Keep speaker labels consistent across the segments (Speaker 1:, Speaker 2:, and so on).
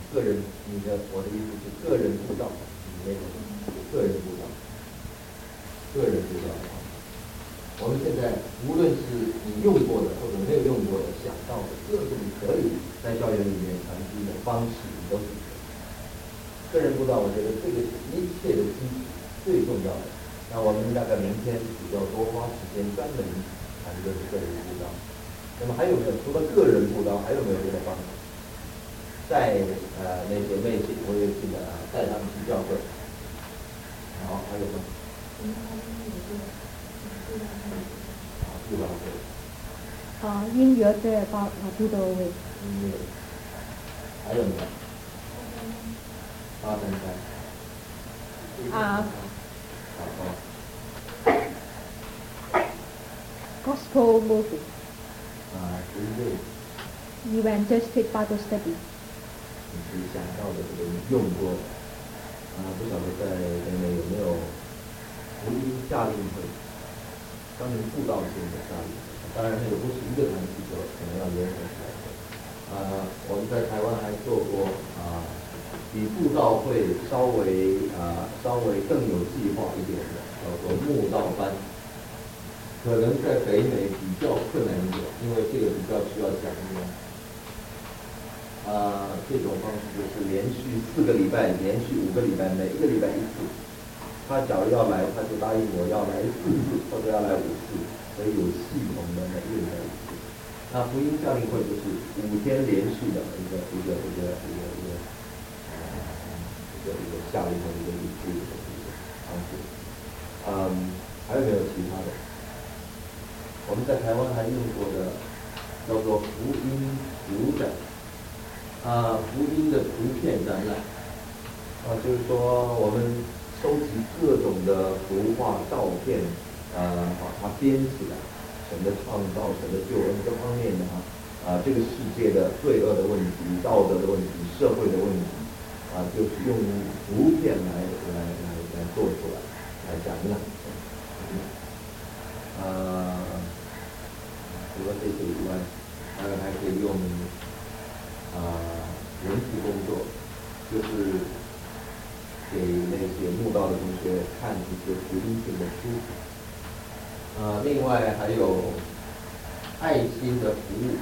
Speaker 1: 个人，我的意思是个人布道，那种个人布道，个人布道。我们现在无论是你用过的或者没有用过的，想到的各种可以在校园里面传递的方式，你都是个人布道。我觉得这个是一切的基础，最重要的。那我们大概明天比较多花时间专门谈这个个人布道。那么还有没有除了个人布道，还有没有别的方法？带那些妹子我也记得带他们去教会。好，还有吗？布道会。
Speaker 2: 音乐的布道会。
Speaker 1: 音乐。还有没有？833。
Speaker 2: Gospel movie.
Speaker 1: 对。
Speaker 2: Evangelistic Bible study.
Speaker 1: 你自己想到的这个用过不晓得在北美有没有福音夏令会，专门布道性的夏令会。当然那个不是一个团体做，可能要联合起来做。我们在台湾还做过比布道会稍微更有计划一点的，叫做慕道班。可能在北美比较困难一点，因为这个比较需要讲究。这种方式就是连续4个礼拜，连续5个礼拜，每一个礼拜1次。他假如要来，他就答应我要来4次，或者要来5次，所以有系统的每一个礼拜1次。那福音夏令会就是5天连续的一个夏令会一个方式。还有没有其他的？我们在台湾还用过的叫做福音图展。福音的图片展览，就是说我们收集各种的图画、照片，把它编起来，神的创造、神的救恩各方面的这个世界的罪恶的问题、道德的问题、社会的问题，就是用图片来做出来，来展览。除了这些以外，当然还可以用。文字工作就是给那些慕道的同学看一些福音性的书。另外还有爱心的服务。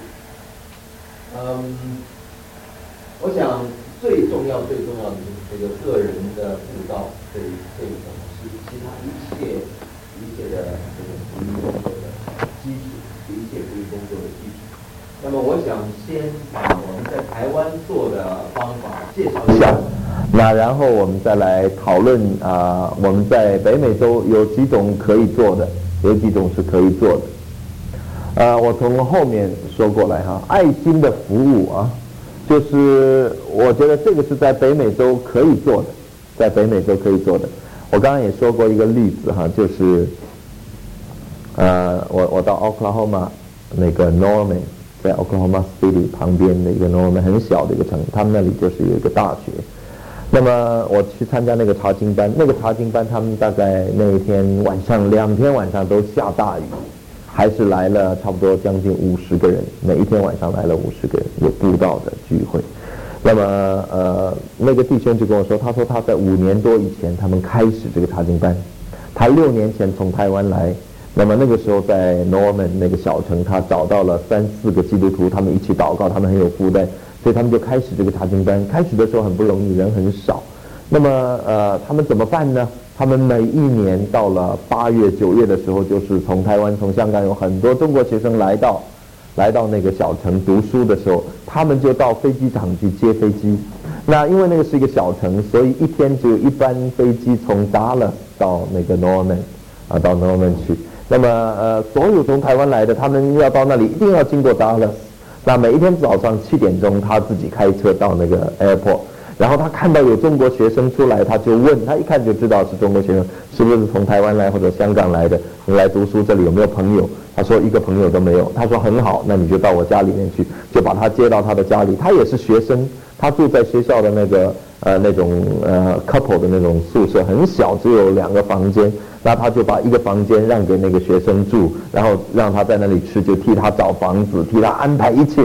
Speaker 1: 我想最重要的就是这个个人的布道这一种是其他一切的这个福音工作的基础，一切福音工作的基础。那么我想先把我们在台湾做的方法介绍一下，那然后我们再来讨论我们在北美洲有几种可以做的，有几种是可以做的。我从后面说过来爱心的服务就是我觉得这个是在北美洲可以做的，在北美洲可以做的。我刚刚也说过一个例子就是我到 Oklahoma 那个 Norman。在 Oklahoma City 旁边的一个 Norman 很小的一个城，他们那里就是有一个大学。那么我去参加那个查经班，他们大概那一天晚上2天晚上都下大雨，还是来了差不多将近50个人，每一天晚上来了50个人，有布道的聚会。那么那个弟兄就跟我说，他说他在5年多以前他们开始这个查经班，他6年前从台湾来。那么那个时候在 Norman 那个小城，他找到了3-4个基督徒，他们一起祷告，他们很有负担，所以他们就开始这个查经班。开始的时候很不容易，人很少。那么他们怎么办呢？他们每一年到了8月、9月的时候，就是从台湾、从香港有很多中国学生来到那个小城读书的时候，他们就到飞机场去接飞机。那因为那个是一个小城，所以一天只有1班飞机从 Dallas 到那个 Norman 到 Norman 去。那么所有从台湾来的，他们要到那里一定要经过 Dallas。那每一天早上7点钟，他自己开车到那个 airport， 然后他看到有中国学生出来，他就问，他一看就知道是中国学生，是不是从台湾来或者香港来的？你来读书，这里有没有朋友？他说一个朋友都没有。他说很好，那你就到我家里面去，就把他接到他的家里。他也是学生，他住在学校的那个那种couple 的那种宿舍，很小，只有2个房间。那他就把1个房间让给那个学生住，然后让他在那里吃，就替他找房子，替他安排一切。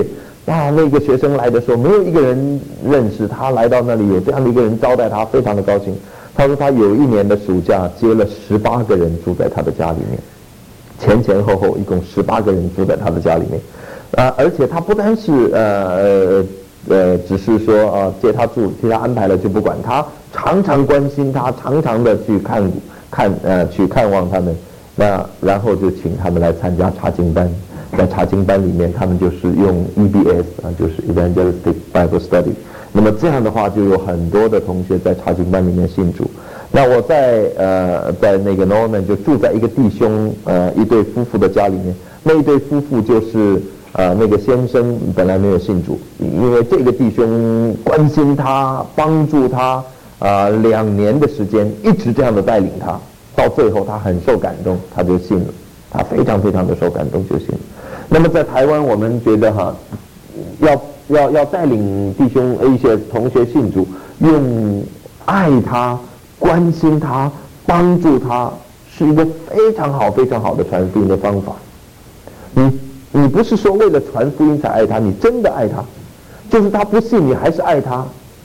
Speaker 1: 那个学生来的时候，没有一个人认识他，来到那里有这样的一个人招待他，非常的高兴。他说他有一年的暑假接了18个人住在他的家里面，前后一共18个人住在他的家里面，而且他不单是只是说接他住，替他安排了就不管，他常常关心他，常常的去去看望他们，然后就请他们来参加查经班，在查经班里面他们就是用 EBS 就是 Evangelistic Bible Study， 那么这样的话就有很多的同学在查经班里面信主。那我在那个 Norman 就住在一个弟兄一对夫妇的家里面，那一对夫妇就是那个先生本来没有信主，因为这个弟兄关心他，帮助他2年的时间，一直这样的带领他，到最后他很受感动，他就信了，他非常非常的受感动就信了。那么在台湾我们觉得要带领弟兄一些同学信主，用爱他，关心他，帮助他，是一个非常好非常好的传福音的方法。你不是说为了传福音才爱他，你真的爱他，就是他不信你还是爱他。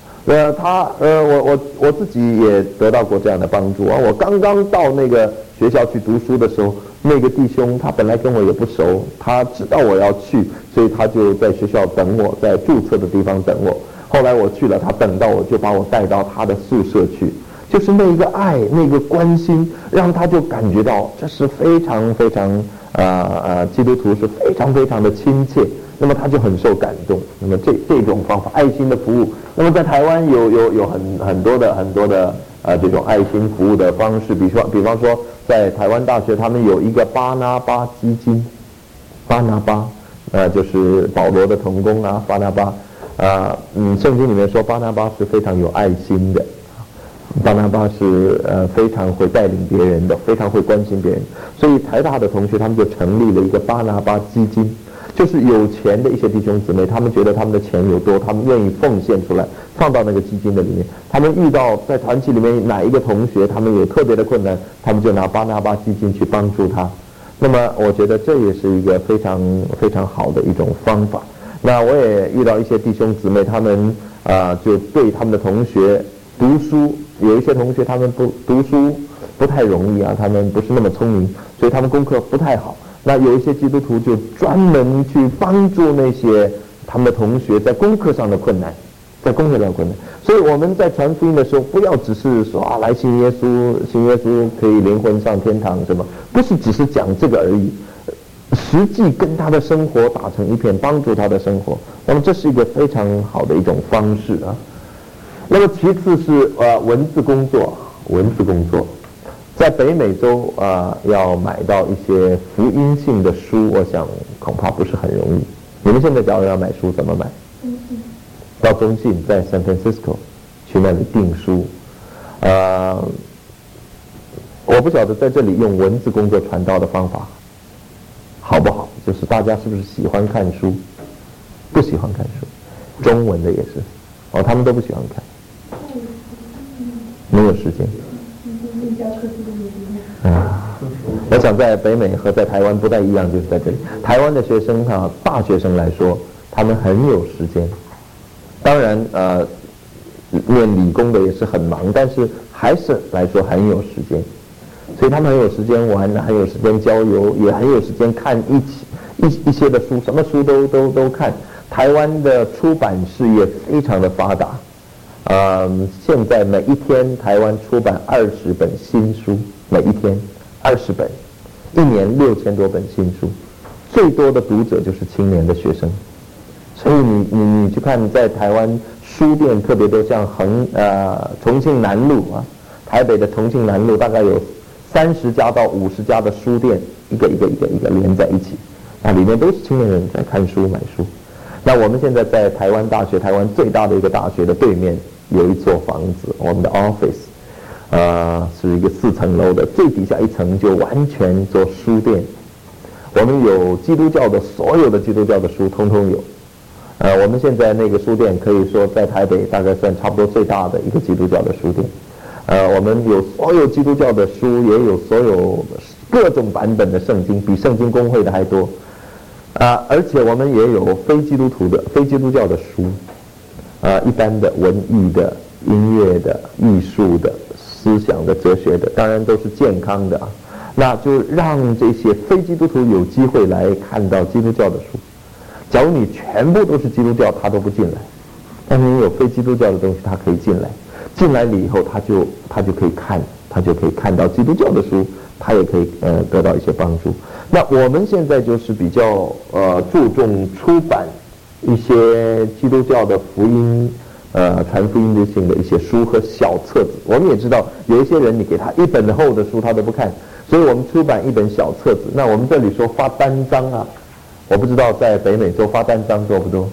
Speaker 1: 我自己也得到过这样的帮助啊。我刚刚到那个学校去读书的时候，那个弟兄他本来跟我也不熟，他知道我要去，所以他就在学校等我，在注册的地方等我。后来我去了，他等到我就把我带到他的宿舍去，就是那个爱，那个关心，让他就感觉到这是非常非常基督徒是非常非常的亲切，那么他就很受感动。那么这种方法，爱心的服务，那么在台湾有很多的这种爱心服务的方式，比方说在台湾大学他们有一个巴拿巴基金，巴拿巴就是保罗的同工啊，巴拿巴圣经里面说巴拿巴是非常有爱心的。巴拿巴是非常会带领别人的，非常会关心别人，所以台大的同学他们就成立了一个巴拿巴基金，就是有钱的一些弟兄姊妹，他们觉得他们的钱有多，他们愿意奉献出来，放到那个基金的里面。他们遇到在团体里面哪一个同学他们有特别的困难，他们就拿巴拿巴基金去帮助他。那么我觉得这也是一个非常非常好的一种方法。那我也遇到一些弟兄姊妹，他们就对他们的同学读书，有一些同学他们读书不太容易啊，他们不是那么聪明，所以他们功课不太好。那有一些基督徒就专门去帮助那些他们的同学在功课上的困难，所以我们在传福音的时候，不要只是说来信耶稣可以灵魂上天堂什么，不是只是讲这个而已，实际跟他的生活打成一片，帮助他的生活。那么这是一个非常好的一种方式啊。那么其次是文字工作，在北美洲要买到一些福音性的书，我想恐怕不是很容易。你们现在假如要买书怎么买？到中信，在 San Francisco 去那里订书。我不晓得在这里用文字工作传道的方法好不好，就是大家是不是喜欢看书，不喜欢看书，中文的也是他们都不喜欢看，没有时间。我想在北美和在台湾不太一样，就是在这里，台湾的学生大学生来说，他们很有时间。当然念理工的也是很忙，但是还是来说很有时间，所以他们很有时间玩，很有时间郊游，也很有时间看一些的书，什么书都看。台湾的出版事业非常的发达，现在每一天台湾出版20本新书，每一天20本，一年6000多本新书，最多的读者就是青年的学生。所以你去看，在台湾书店特别多，像重庆南路台北的重庆南路大概有30家到50家的书店，一个连在一起，那里面都是青年人在看书买书。那我们现在在台湾大学，台湾最大的一个大学的对面有一座房子，我们的 office，是一个4层楼的，最底下一层就完全做书店。我们有基督教的，所有的基督教的书通通有。我们现在那个书店可以说在台北大概算差不多最大的一个基督教的书店。我们有所有基督教的书，也有所有各种版本的圣经，比圣经公会的还多。 而且我们也有非基督教的书，一般的文艺的、音乐的、艺术的、思想的、哲学的，当然都是健康的啊。那就让这些非基督徒有机会来看到基督教的书。假如你全部都是基督教，他都不进来；但是你有非基督教的东西，他可以进来。进来了以后，他就可以看到基督教的书，他也可以得到一些帮助。那我们现在就是比较注重出版一些基督教的福音传福音性的一些书和小册子。我们也知道有一些人你给他一本厚的书他都不看，所以我们出版一本小册子。那我们这里说发单张啊，我不知道在北美洲发单张多不多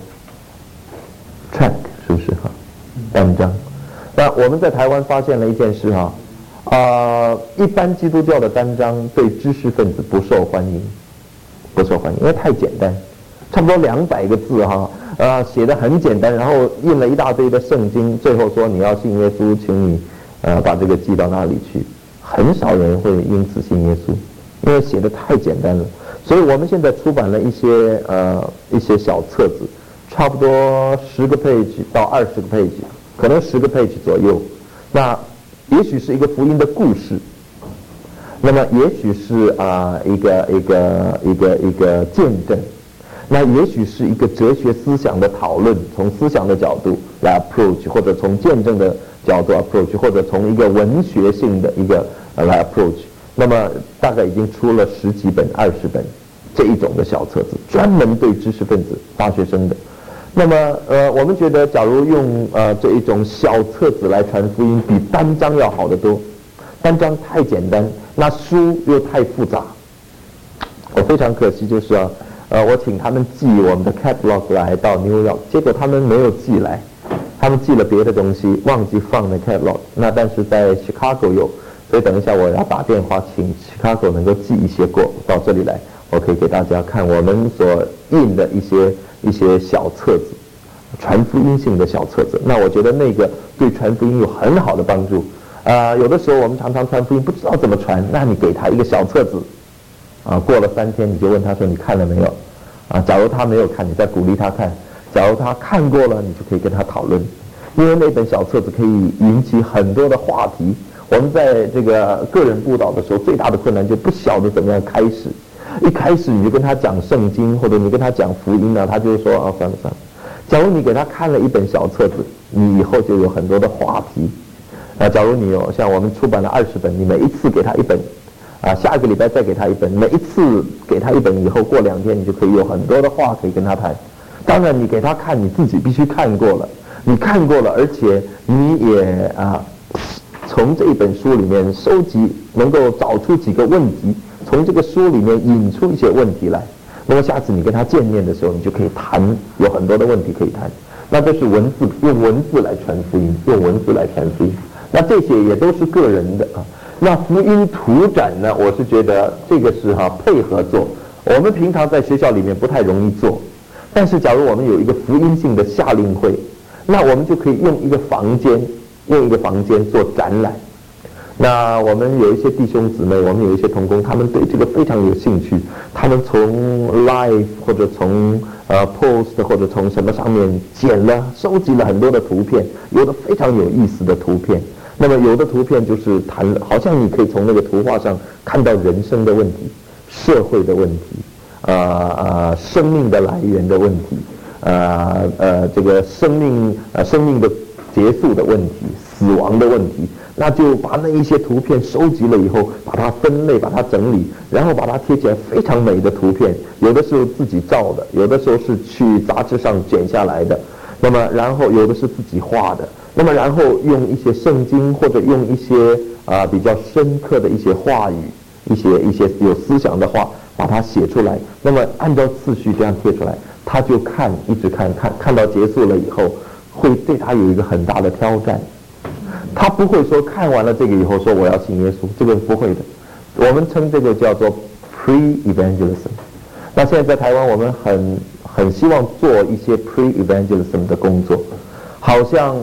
Speaker 1: ？track 是不是哈？单张。那我们在台湾发现了一件事哈，一般基督教的单张对知识分子不受欢迎，因为太简单，差不多200个字哈，写得很简单，然后印了一大堆的圣经，最后说你要信耶稣，请你把这个寄到那里去，很少人会因此信耶稣，因为写得太简单了。所以我们现在出版了一些小册子，差不多10个 page 到20个 page， 可能10个 page 左右。那也许是一个福音的故事，那么也许是一个见证，那也许是一个哲学思想的讨论，从思想的角度来 approach， 或者从见证的角度 approach， 或者从一个文学性的一个来 approach。那么大概已经出了10几本、20本这一种的小册子，专门对知识分子、大学生的。那么我们觉得，假如用这一种小册子来传福音，比单张要好得多。单张太简单，那书又太复杂。我非常可惜，就是我请他们寄我们的 catalog 来到 New York， 结果他们没有寄来，他们寄了别的东西，忘记放那 catalog。那但是在 Chicago 有。所以等一下我要打电话请 Chicago 能够寄一些到这里来，我可以给大家看我们所印的一些小册子，传福音性的小册子。那我觉得那个对传福音有很好的帮助。有的时候我们常常传福音不知道怎么传，那你给他一个小册子，过了3天你就问他说你看了没有？假如他没有看，你再鼓励他看；假如他看过了，你就可以跟他讨论，因为那本小册子可以引起很多的话题。我们在这个个人布道的时候，最大的困难就不晓得怎么样开始。一开始你就跟他讲圣经，或者你跟他讲福音呢，他就说算了。假如你给他看了一本小册子，你以后就有很多的话题。假如你有像我们出版了20本，你每一次给他一本，下一个礼拜再给他一本，每一次给他一本以后，过2天你就可以有很多的话可以跟他谈。当然，你给他看，你自己必须看过了，你看过了，而且你也从这本书里面收集，能够找出几个问题，从这个书里面引出一些问题来。那么下次你跟他见面的时候，你就可以谈，有很多的问题可以谈。那这是用文字来传福音，用文字来传福音。那这些也都是个人的那福音图展呢，我是觉得这个是配合做。我们平常在学校里面不太容易做，但是假如我们有一个福音性的夏令会，那我们就可以用一个房间做展览。那我们有一些弟兄姊妹，我们有一些同工，他们对这个非常有兴趣，他们从 live 或者从post 或者从什么上面收集了很多的图片，有的非常有意思的图片。那么有的图片就是好像你可以从那个图画上看到人生的问题、社会的问题、生命的来源的问题、这个生命的结束的问题、死亡的问题。那就把那一些图片收集了以后，把它分类，把它整理，然后把它贴起来，非常美的图片。有的时候自己照的，有的时候是去杂志上剪下来的。那么然后有的是自己画的。那么然后用一些圣经或者用一些比较深刻的一些话语，一些有思想的话，把它写出来。那么按照次序这样贴出来，他就一直看到结束了以后，会对他有一个很大的挑战。他不会说看完了这个以后说我要信耶稣，这个不会的。我们称这个叫做 pre-evangelism。那现在在台湾，我们很希望做一些 pre-evangelism 的工作，好像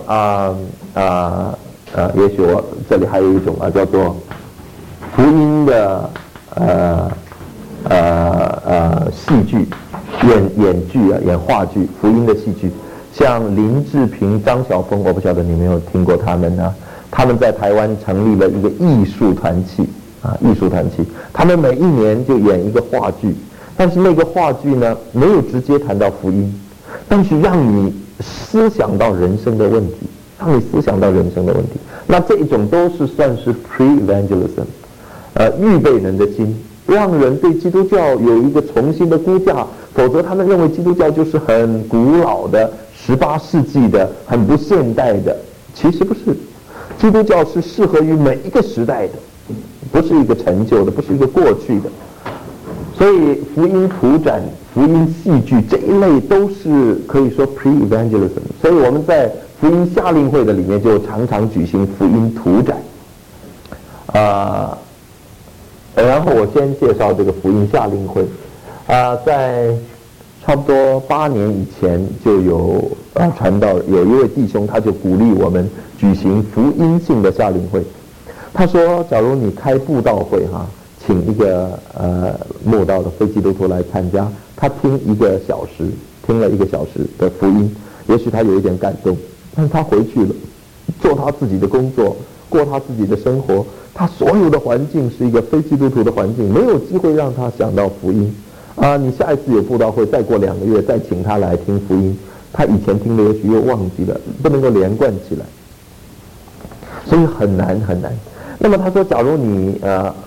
Speaker 1: 也许我这里还有一种叫做福音的戏剧， 演剧啊，演话剧、福音的戏剧，像林志平、张晓峰，我不晓得你有没有听过他们呢？他们在台湾成立了一个艺术团契啊，艺术团契，他们每一年就演一个话剧，但是那个话剧呢，没有直接谈到福音，但是让你思想到人生的问题，让你思想到人生的问题。那这种都是算是 pre-evangelism， 预备人的心，让人对基督教有一个重新的估价，否则他们认为基督教就是很古老的18世纪的，很不现代的。其实不是，基督教是适合于每一个时代的，不是一个陈旧的，不是一个过去的。所以福音图展、福音戏剧这一类都是可以说 pre-evangelism。所以我们在福音夏令会的里面就常常举行福音图展，然后我先介绍这个福音夏令会，在差不多8年以前就有传道有一位弟兄，他就鼓励我们举行福音性的夏令会。他说，假如你开布道会请一个慕道的非基督徒来参加，他听了1个小时的福音，也许他有一点感动，但是他回去了，做他自己的工作，过他自己的生活，他所有的环境是一个非基督徒的环境，没有机会让他想到福音你下一次有布道会，再过2个月再请他来听福音，他以前听的也许又忘记了，不能够连贯起来，所以很难很难。那么他说，假如你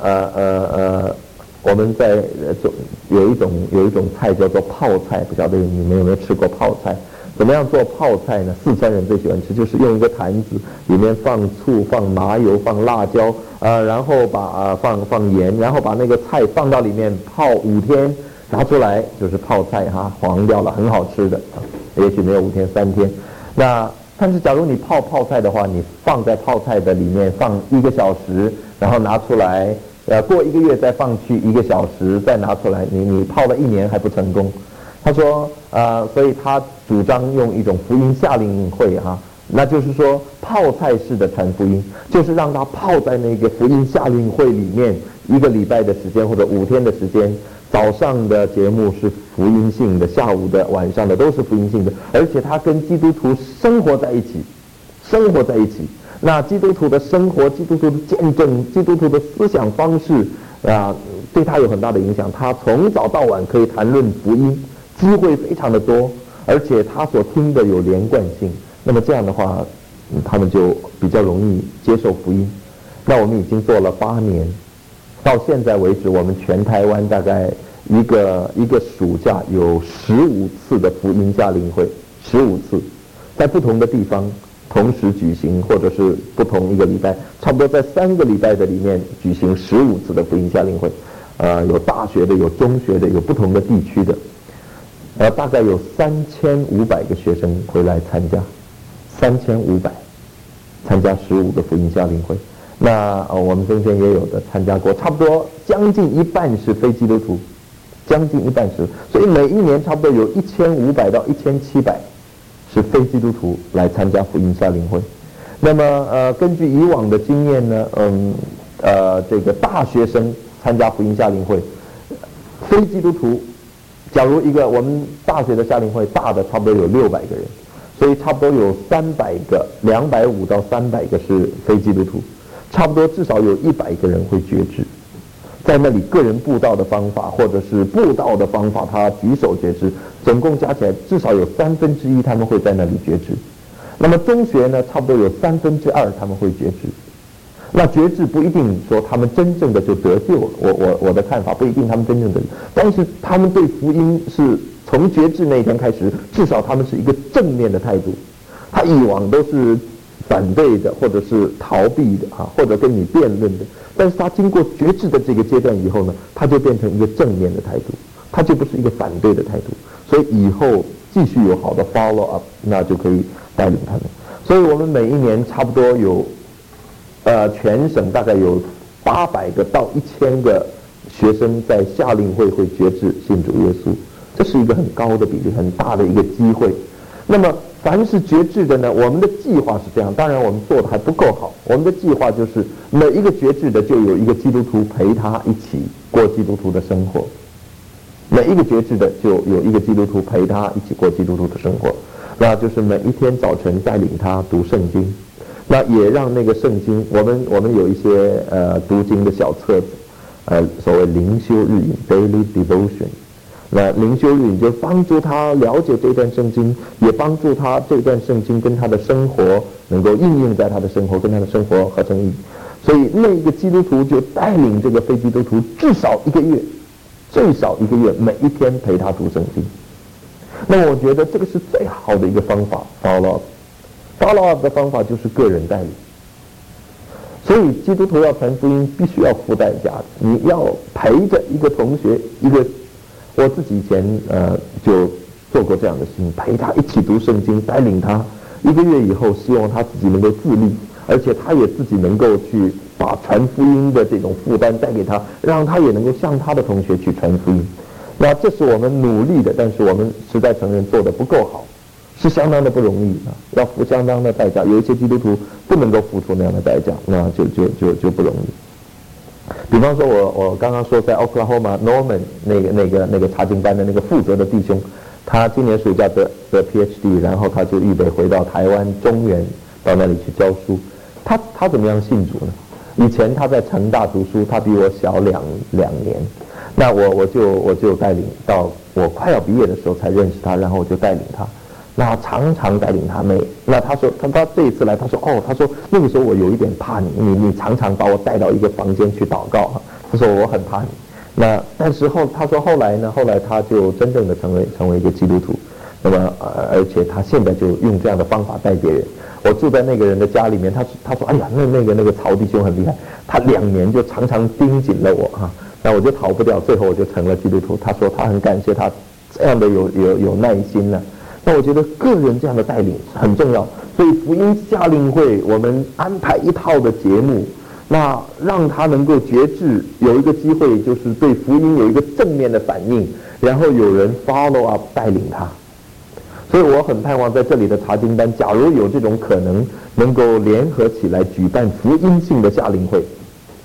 Speaker 1: 我们在有一种菜叫做泡菜，不晓得你们有没有吃过泡菜？怎么样做泡菜呢？四川人最喜欢吃，就是用一个坛子，里面放醋、放麻油、放辣椒，然后把放盐，然后把那个菜放到里面泡5天，拿出来就是泡菜黄掉了，很好吃的，也许没有5天3天。但是假如你泡菜的话，你放在泡菜的里面放1个小时，然后拿出来，过1个月再放去1个小时，再拿出来，你泡了1年还不成功。他说，所以他主张用一种福音夏令会那就是说泡菜式的传福音，就是让他泡在那个福音夏令会里面1个礼拜的时间或者5天的时间，早上的节目是福音性的，下午的、晚上的都是福音性的，而且他跟基督徒生活在一起。那基督徒的生活、基督徒的见证、基督徒的思想方式对他有很大的影响。他从早到晚可以谈论福音，机会非常的多，而且他所听的有连贯性。那么这样的话，他们就比较容易接受福音。那我们已经做了8年，到现在为止，我们全台湾大概一个暑假有15次的福音夏令会，15次，在不同的地方同时举行，或者是不同1个礼拜，差不多在3个礼拜的里面举行15次的福音夏令会，有大学的，有中学的，有不同的地区的，大概有3500个学生回来参加，3500参加15个福音夏令会。那我们中间也有的参加过，差不多将近一半是非基督徒，将近一半是，所以每一年差不多有1500到1700是非基督徒来参加福音夏令会。那么根据以往的经验呢，这个大学生参加福音夏令会，非基督徒，假如一个我们大学的夏令会大的差不多有600个人，所以差不多有300个，250到300个是非基督徒，差不多至少有100个人会决志，在那里个人布道的方法或者是布道的方法，他举手决志，总共加起来至少有1/3他们会在那里决志。那么中学呢，差不多有2/3他们会决志。那决志不一定说他们真正的就得救了，我的看法不一定他们真正得救，但是他们对福音是从决志那一天开始，至少他们是一个正面的态度。他以往都是反对的，或者是逃避的或者跟你辩论的，但是他经过决志的这个阶段以后呢，他就变成一个正面的态度，他就不是一个反对的态度，所以以后继续有好的 follow up， 那就可以带领他们。所以我们每一年差不多有全省大概有800个到1000个学生在夏令会决志信主耶稣，这是一个很高的比例，很大的一个机会。那么凡是决志的呢，我们的计划是这样，当然我们做的还不够好，我们的计划就是每一个决志的就有一个基督徒陪他一起过基督徒的生活， 每一个觉知的就有一个基督徒陪他一起过基督徒的生活，那就是每一天早晨带领他读圣经，那也让那个圣经，我们有一些读经的小册子，所谓灵修日引 daily devotion。那灵修日引就帮助他了解这段圣经，也帮助他这段圣经跟他的生活能够应用在他的生活，跟他的生活合成一体。所以那一个基督徒就带领这个非基督徒至少1个月，最少1个月，每一天陪他读圣经。那我觉得这个是最好的一个方法 ，follow up 的方法就是个人带领。所以基督徒要传福音，必须要付代价。你要陪着一个同学，我自己以前就做过这样的事情，陪他一起读圣经，带领他1个月以后，希望他自己能够自立，而且他也自己能够去把传福音的这种负担带给他，让他也能够向他的同学去传福音。那这是我们努力的，但是我们实在承认做得不够好，是相当的不容易啊，要付相当的代价。有一些基督徒不能够付出那样的代价，那就不容易。比方说我刚刚说在 Oklahoma Norman 那个查经班的那个负责的弟兄，他今年暑假得 PhD， 然后他就预备回到台湾中原到那里去教书。他怎么样信主呢？以前他在成大读书，他比我小两年。那我就带领到我快要毕业的时候才认识他，然后我就带领他。那常常带领他妹。那他说他这一次来，他说那个时候我有一点怕你常常把我带到一个房间去祷告哈。他说我很怕你。那但是他说后来他就真正的成为一个基督徒。那么而且他现在就用这样的方法带别人。我住在那个人的家里面，他说哎呀那个曹弟兄很厉害，他2年就常常盯紧了我哈。那我就逃不掉，最后我就成了基督徒。他说他很感谢他这样的有耐心呢。那我觉得个人这样的带领很重要，所以福音夏令会我们安排一套的节目，那让他能够觉知，有一个机会就是对福音有一个正面的反应，然后有人 follow up 带领他。所以我很盼望在这里的查经班，假如有这种可能，能够联合起来举办福音性的夏令会，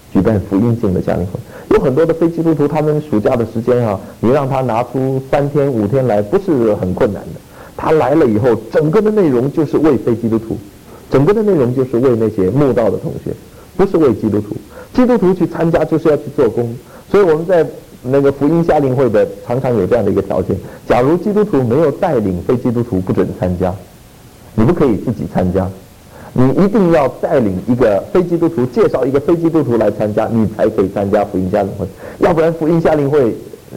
Speaker 1: 有很多的非基督徒，他们暑假的时间啊，你让他拿出3天5天来，不是很困难的。他来了以后，整个的内容就是为非基督徒，整个的内容就是为那些慕道的同学，不是为基督徒。基督徒去参加就是要去做工，所以我们在那个福音夏令会的常常有这样的一个条件：假如基督徒没有带领非基督徒，不准参加，你不可以自己参加，你一定要带领一个非基督徒，介绍一个非基督徒来参加，你才可以参加福音夏令会。要不然福音夏令会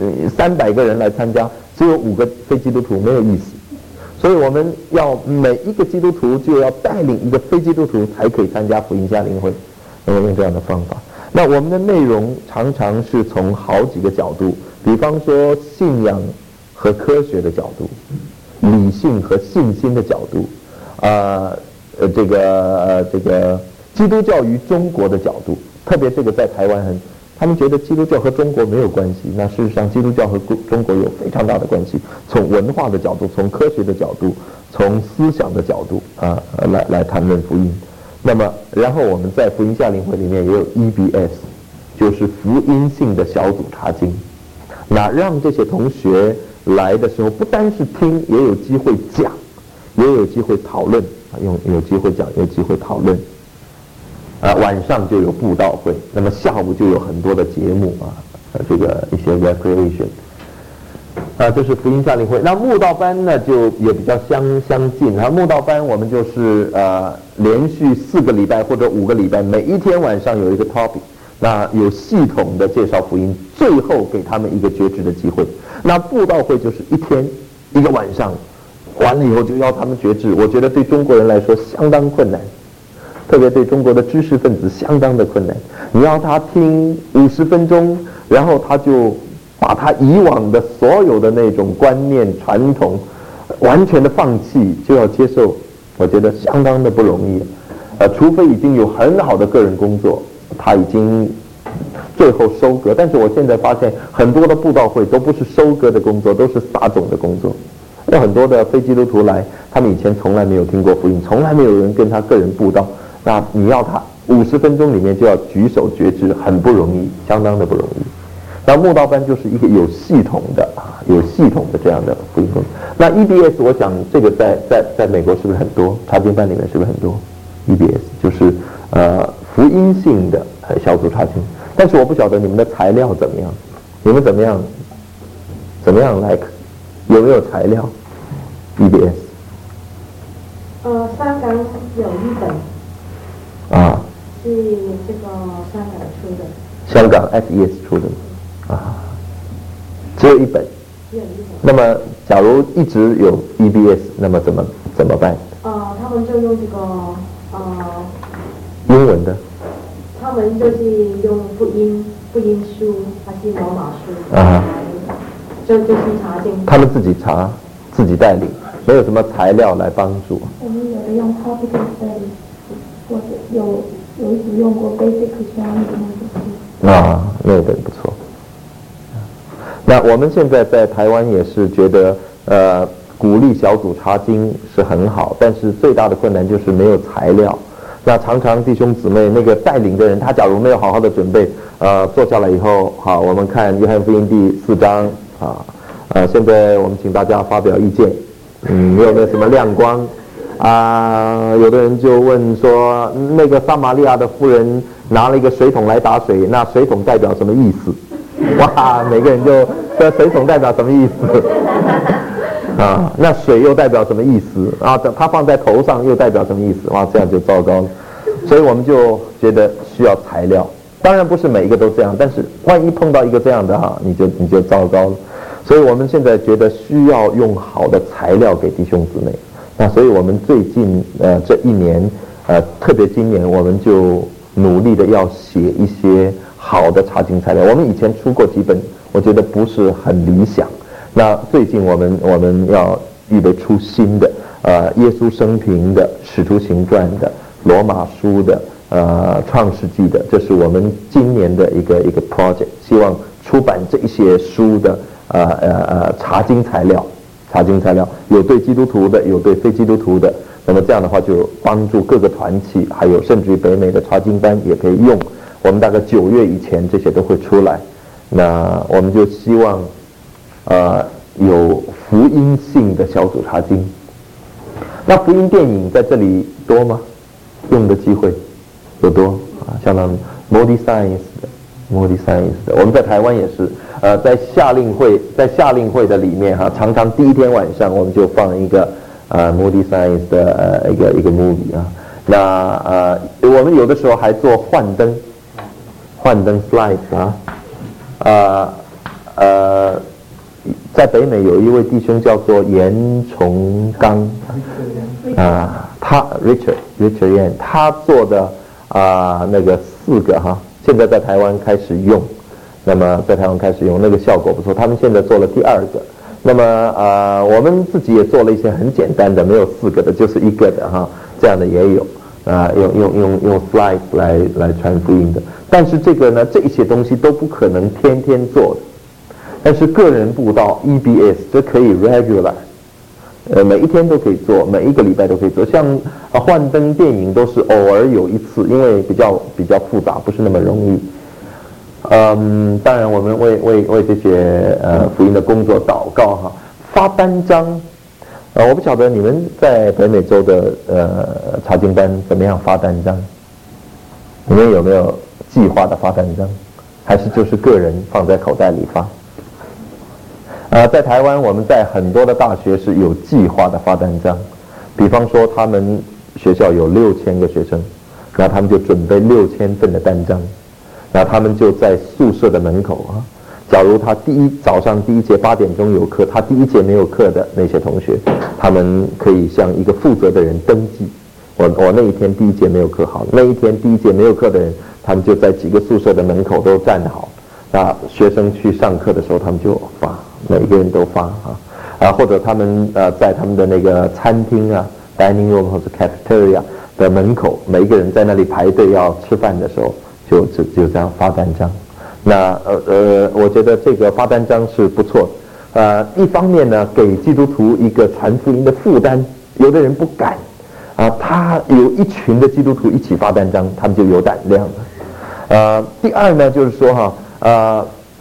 Speaker 1: 300个人来参加，只有5个非基督徒，没有意思。所以我们要每一个基督徒就要带领一个非基督徒才可以参加福音夏令会，用这样的方法。那我们的内容常常是从好几个角度，比方说信仰和科学的角度，理性和信心的角度，这个基督教与中国的角度，特别这个在台湾他们觉得基督教和中国没有关系，那事实上基督教和中国有非常大的关系，从文化的角度，从科学的角度，从思想的角度来谈论福音。那么然后我们在福音夏令会里面也有 EBS， 就是福音性的小组查经，那让这些同学来的时候不单是听，也有机会讲，也有机会讨论，有机会讲，有机会讨论。晚上就有布道会，那么下午就有很多的节目这个一些 recreation， 这是福音夏令会。那慕道班呢就也比较相近，慕道班我们就是连续4个礼拜或者5个礼拜，每一天晚上有一个 topic， 那有系统的介绍福音，最后给他们一个觉知的机会。那布道会就是1天1个晚上，完了以后就要他们觉知，我觉得对中国人来说相当困难。特别对中国的知识分子相当的困难，你要他听50分钟，然后他就把他以往的所有的那种观念传统完全的放弃，就要接受，我觉得相当的不容易。除非已经有很好的个人工作，他已经最后收割。但是我现在发现很多的布道会都不是收割的工作，都是撒种的工作。有很多的非基督徒来，他们以前从来没有听过福音，从来没有人跟他个人布道。那你要他50分钟里面就要举手觉知，很不容易，相当的不容易。 那慕道班就是一个有系统的这样的福音工作。那 EBS 我想这个在美国是不是很多？查经班里面是不是很多 EBS 就是福音性的小组查经？但是我不晓得你们的材料怎么样，你们怎么样来有没有材料 EBS？
Speaker 2: 香港有一本
Speaker 1: 啊，
Speaker 2: 是这个香港出的，
Speaker 1: 香港 FES 出的啊，只有一本。那么，假如一直有 EBS， 那么怎么办？
Speaker 2: 他们就用这个
Speaker 1: 英文的。
Speaker 2: 他们就是用福音书还是罗马书
Speaker 1: 啊，
Speaker 2: 就是查经。
Speaker 1: 他们自己查，自己带领，没有什么材料来帮助。
Speaker 2: 我们有的用 Topical Study， 或者有一组用过 Basic Christianity
Speaker 1: 啊，那个不错。那我们现在在台湾也是觉得，鼓励小组查经是很好，但是最大的困难就是没有材料。那常常弟兄姊妹那个带领的人，他假如没有好好的准备，坐下来以后，好，我们看约翰福音第4章啊，现在我们请大家发表意见，你有没有什么亮光啊？有的人就问说，那个撒玛利亚的妇人拿了一个水桶来打水，那水桶代表什么意思？哇，每个人就说水桶代表什么意思？啊，那水又代表什么意思啊？它放在头上又代表什么意思？哇，这样就糟糕了。所以我们就觉得需要材料。当然不是每一个都这样，但是万一碰到一个这样的哈，你就糟糕了。所以我们现在觉得需要用好的材料给弟兄姊妹。那所以我们最近这一年特别今年我们就努力的要写一些好的查经材料。我们以前出过几本，我觉得不是很理想。那最近我们要预备出新的，耶稣生平的、使徒行传的、罗马书的、创世纪的，这是我们今年的一个 project， 希望出版这一些书的查经材料，有对基督徒的，有对非基督徒的。那么这样的话就帮助各个团契，还有甚至于北美的查经班也可以用。我们大概9月以前这些都会出来。那我们就希望有福音性的小组查经。那福音电影在这里多吗？用的机会有多啊？相当 Moody Science 的，我们在台湾也是，在夏令会的里面哈，常常第一天晚上我们就放一个Moody Science 的一个 movie 啊。那我们有的时候还做幻灯 slides 啊，在北美有一位弟兄叫做严崇刚他 Richard Yan， 他做的那个4个哈，现在在台湾开始用，那么在台湾开始用，那个效果不错。他们现在做了第2个，那么我们自己也做了一些很简单的，没有4个的，就是1个的哈，这样的也有用 slide 来传福音的。但是这个呢，这一些东西都不可能天天做的。但是个人布道 EBS 这可以 regular， 每一天都可以做，每一个礼拜都可以做。像幻灯电影都是偶尔有一次，因为比较复杂，不是那么容易。当然我们为这些福音的工作祷告哈。发单张，我不晓得你们在北美洲的查经班怎么样发单张？你们有没有计划的发单张，还是就是个人放在口袋里发？在台湾，我们在很多的大学是有计划的发单张，比方说他们学校有6000个学生，然后他们就准备6000份的单张，然后他们就在宿舍的门口啊。假如他早上第一节8点钟有课，他第一节没有课的那些同学，他们可以向一个负责的人登记。我那一天第一节没有课，好，那一天第一节没有课的人，他们就在几个宿舍的门口都站好。那学生去上课的时候，他们就发，每个人都发或者他们在他们的那个餐厅啊 ，dining room 或者 cafeteria 的门口，每一个人在那里排队要吃饭的时候，就这样发单张。那我觉得这个发单张是不错的。一方面呢，给基督徒一个传福音的负担，有的人不敢他有一群的基督徒一起发单张，他们就有胆量了。第二呢，就是说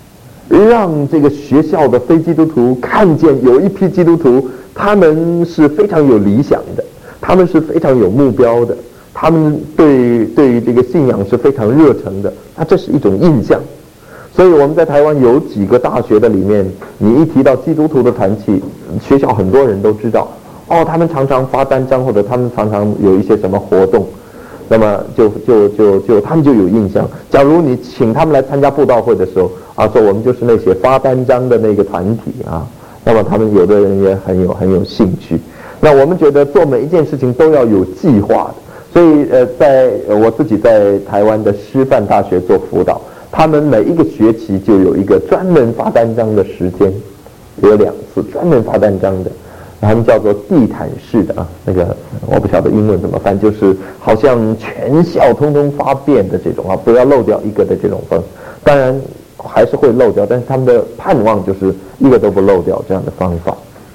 Speaker 1: 让这个学校的非基督徒看见有一批基督徒，他们是非常有理想的，他们是非常有目标的，他们对于这个信仰是非常热诚的，这是一种印象。所以我们在台湾有几个大学的里面，你一提到基督徒的团契，学校很多人都知道，他们常常发单张，或者他们常常有一些什么活动，那么他们就有印象。假如你请他们来参加布道会的时候说我们就是那些发单张的那个团体那么他们有的人也很有兴趣。那我们觉得做每一件事情都要有计划的，所以在我自己在台湾的师范大学做辅导，他们每一个学期就有一个专门发单张的时间，有2次专门发单张的。他们叫做地毯式的那个我不晓得英文怎么翻，就是好像全校通通发遍的这种不要漏掉一个的这种方。当然还是会漏掉，但是他们的盼望就是一个都不漏掉这样的方法。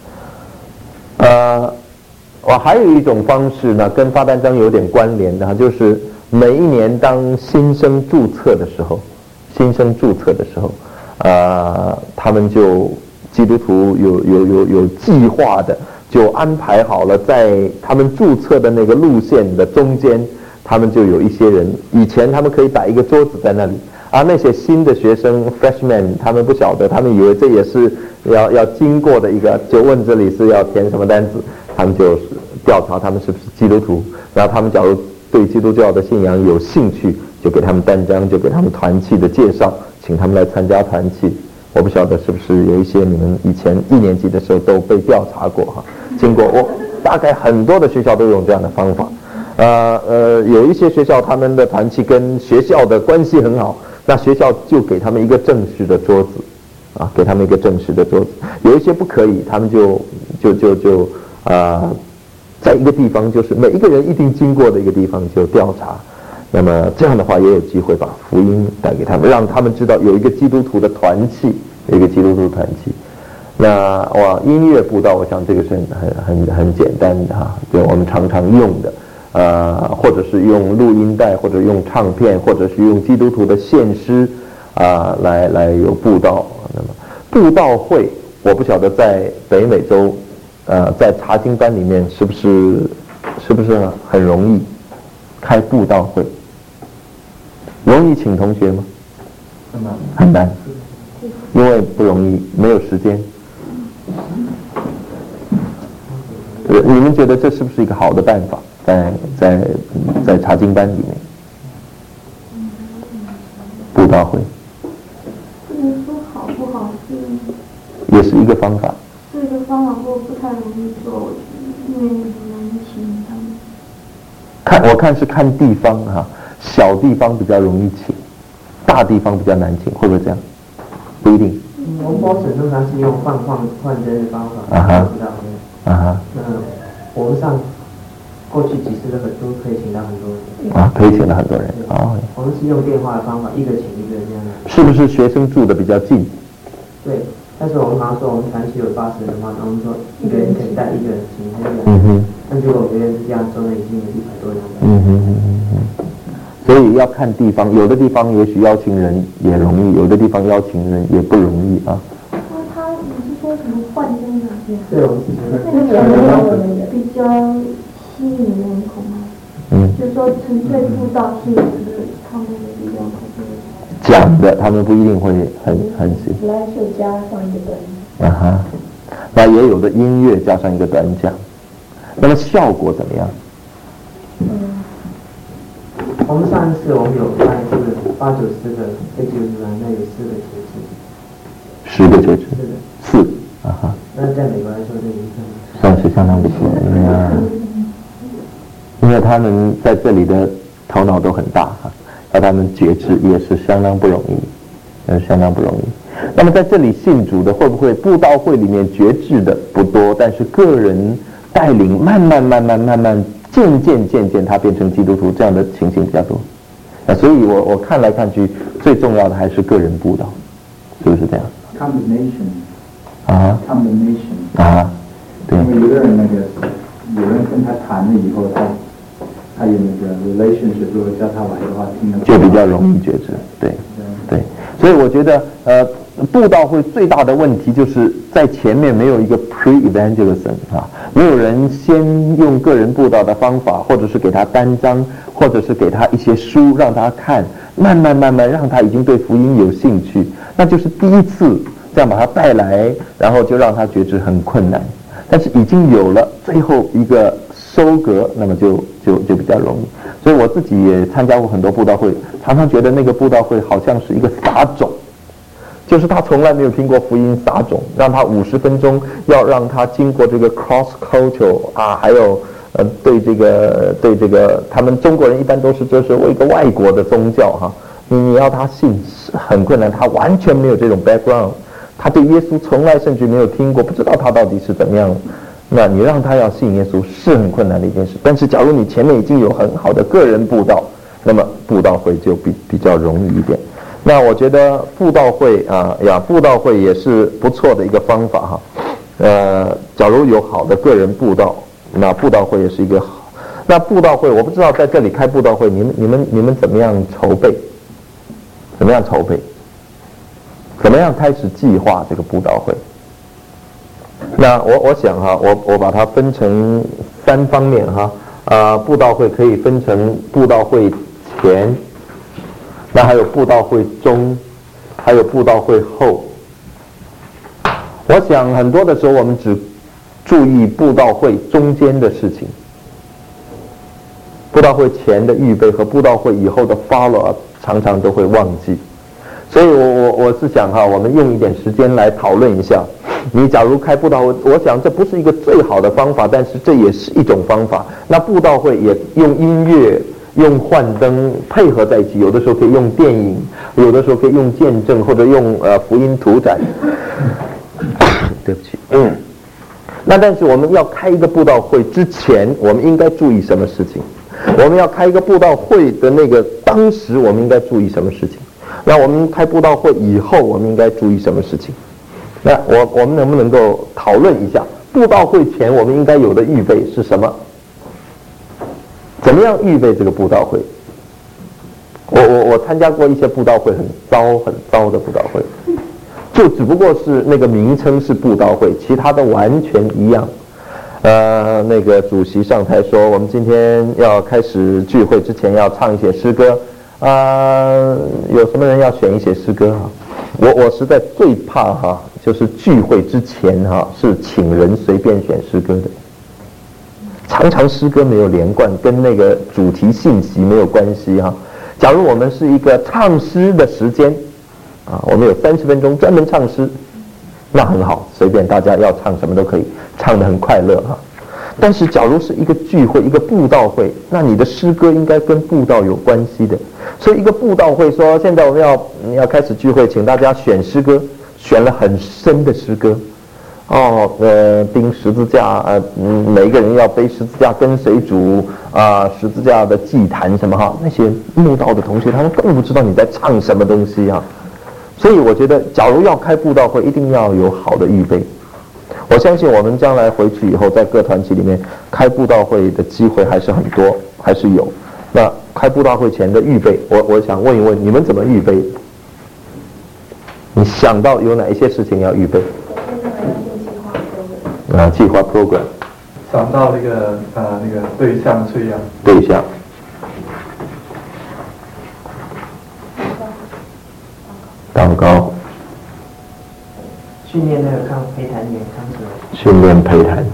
Speaker 1: 我还有一种方式呢，跟发单张有点关联的就是每一年当新生注册的时候，他们就基督徒有计划的就安排好了，在他们注册的那个路线的中间，他们就有一些人，以前他们可以摆一个桌子在那里那些新的学生 freshman 他们不晓得，他们以为这也是要经过的一个，就问这里是要填什么单子，他们就调查他们是不是基督徒，然后他们假如对基督教的信仰有兴趣，就给他们单张，就给他们团契的介绍，请他们来参加团契。我不晓得是不是有一些你们以前1年级的时候都被调查过经过大概很多的学校都用这样的方法。有一些学校他们的团契跟学校的关系很好，那学校就给他们一个正式的桌子给他们一个正式的桌子。有一些不可以，他们就在一个地方，就是每一个人一定经过的一个地方就调查。那么这样的话也有机会把福音带给他们，让他们知道有一个基督徒的团契，那音乐布道，我想这个是很简单的就我们常常用的，或者是用录音带，或者用唱片，或者是用基督徒的献诗来有布道。那么布道会，我不晓得在北美洲在查经班里面是不是很容易开布道会？容易请同学吗？很难，因为不容易，没有时间。你们觉得这是不是一个好的办法？在查经班里面，布道会，
Speaker 2: 不能说好不好，
Speaker 1: 也是一个方法。
Speaker 2: 是一个方法，不太容易做，因为很难请他们。
Speaker 1: 我看是看地方小地方比较容易请，大地方比较难请，会不会这样？不一定。
Speaker 3: 我们波士通常是用换针的方法，我们上过去几次的都可以请到很多人。
Speaker 1: 可以请到很多人。
Speaker 3: 我们是用电话的方法，一个请一个这样的。
Speaker 1: 是不是学生住的比较近？
Speaker 3: 对，但是我们好像说我们团契有80人的话，我们说一个人可以带一个人请2个。但如果别人是这样说呢，已经有100多人。
Speaker 1: 所以要看地方，有的地方也许邀请人也容易，有的地方邀请人也不容易
Speaker 2: 你是说什么换针
Speaker 3: 对，我们
Speaker 2: 是比较吸引人口吗？就是说纯粹布道是他们的比较
Speaker 1: 讲的，他们不一定会很喜欢。
Speaker 2: 来就加上一个短
Speaker 1: 那也有的音乐加上一个短讲，那么效果怎么样？
Speaker 3: 我们上一次我们有办一次8、9、10个非基督徒，那有4个节制。
Speaker 1: 10个节制？4。
Speaker 3: 那在美国来说，这已经
Speaker 1: 算是相当不错，因为他们在这里的头脑都很大要他们节制也是相当不容易，那么在这里信主的会不会布道会里面节制的不多，但是个人带领慢慢渐他变成基督徒，这样的情形比较多。所以我看来看去，最重要的还是个人布道，是不是这样？
Speaker 4: combination
Speaker 1: 对。
Speaker 4: 因为有的人有人跟他谈了以后，他有那个 relationship， 如果叫他来的话，听了
Speaker 1: 就比较容易觉知，对。所以我觉得布道会最大的问题就是在前面没有一个 pre-evangelism 啊，没有人先用个人布道的方法，或者是给他单章，或者是给他一些书让他看，慢慢让他已经对福音有兴趣，那就是第一次这样把他带来，然后就让他觉知很困难。但是已经有了最后一个收割，那么就比较容易。所以我自己也参加过很多布道会，常常觉得那个布道会好像是一个撒种，就是他从来没有听过福音撒种，让他50分钟要让他经过这个 cross culture 啊，还有对这个他们中国人一般都是就是为一个外国的宗教哈，你要他信是很困难，他完全没有这种 background， 他对耶稣从来甚至没有听过，不知道他到底是怎么样。那你让他要信耶稣是很困难的一件事，但是假如你前面已经有很好的个人布道，那么布道会就比较容易一点。那我觉得布道会布道会也是不错的一个方法哈。假如有好的个人布道，那布道会也是一个好。那布道会我不知道在这里开布道会，你们怎么样筹备？怎么样筹备？怎么样开始计划这个布道会？那我想哈，我把它分成3方面哈，布道会可以分成布道会前，那还有布道会中，还有布道会后。我想很多的时候我们只注意布道会中间的事情，布道会前的预备和布道会以后的 follow up 常常都会忘记。所以我是想哈，我们用一点时间来讨论一下。你假如开布道会，我想这不是一个最好的方法，但是这也是一种方法。那布道会也用音乐、用幻灯配合在一起，有的时候可以用电影，有的时候可以用见证，或者用福音图展。对不起，那但是我们要开一个布道会之前，我们应该注意什么事情？我们要开一个布道会的那个当时，我们应该注意什么事情？那我们开布道会以后，我们应该注意什么事情？那我们能不能够讨论一下布道会前我们应该有的预备是什么？怎么样预备这个布道会？我参加过一些布道会，很糟的布道会，就只不过是那个名称是布道会，其他的完全一样。那个主席上台说，我们今天要开始聚会之前要唱一些诗歌，有什么人要选一些诗歌啊？我实在最怕哈，就是聚会之前哈是请人随便选诗歌的，常常诗歌没有连贯，跟那个主题信息没有关系哈。假如我们是一个唱诗的时间我们有30分钟专门唱诗，那很好，随便大家要唱什么都可以，唱得很快乐哈。但是假如是一个聚会，一个布道会，那你的诗歌应该跟布道有关系的。所以一个布道会说，现在我们要开始聚会，请大家选诗歌，选了很深的诗歌。钉十字架，每一个人要背十字架跟随主十字架的祭坛什么哈，那些慕道的同学他们根本不知道你在唱什么东西啊。所以我觉得，假如要开布道会，一定要有好的预备。我相信我们将来回去以后，在各团体里面开布道会的机会还是很多，还是有。那开布道会前的预备，我想问一问你们怎么预备？你想到有哪一些事情要预备？计划 program。
Speaker 5: 想到那个对象是一样。
Speaker 1: 对象。祷告。
Speaker 3: 训练那个陪谈员康者。
Speaker 1: 训练陪谈。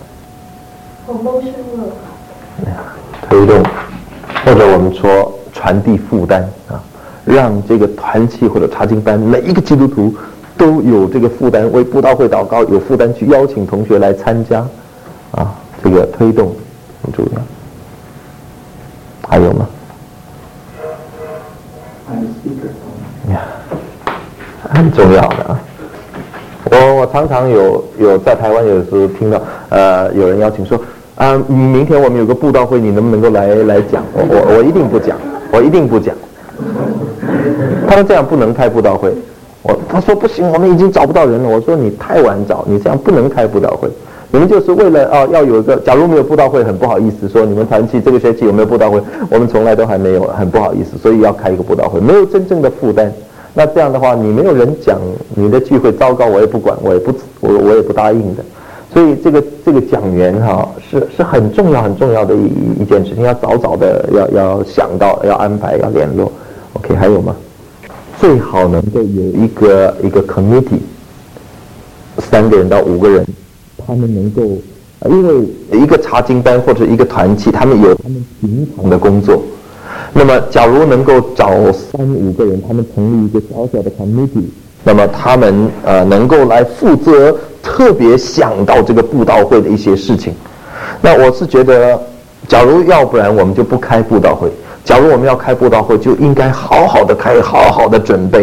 Speaker 1: 推动，或者我们说传递负担让这个团契或者查经班每一个基督徒都有这个负担，为布道会祷告，有负担去邀请同学来参加这个推动很重要。还有吗？很重要的我常常有在台湾有时候听到有人邀请说明天我们有个布道会，你能不能够来讲？我一定不讲，我一定不讲。他们这样不能开布道会。他说不行，我们已经找不到人了。我说你太晚找，你这样不能开布道会。你们就是为了要有一个，假如没有布道会，很不好意思说你们团契这个学期有没有布道会？我们从来都还没有，很不好意思，所以要开一个布道会，没有真正的负担。 那这样的话，你没有人讲，你的聚会糟糕，我也不管，我也不答应的。所以这个讲员是很重要的一件事情，要早的要想到，要安排，要联络。OK， 还有吗？最好能够有一个 committee， 3个人到5个人，他们能够，因为一个查经班或者一个团契，他们有他们平常的工作。那么，假如能够找3、5个人，他们成立一个小小的 committee， 那么他们能够来负责特别想到这个布道会的一些事情。那我是觉得，假如要不然我们就不开布道会。假如我们要开布道会，就应该好好的开，好好的准备。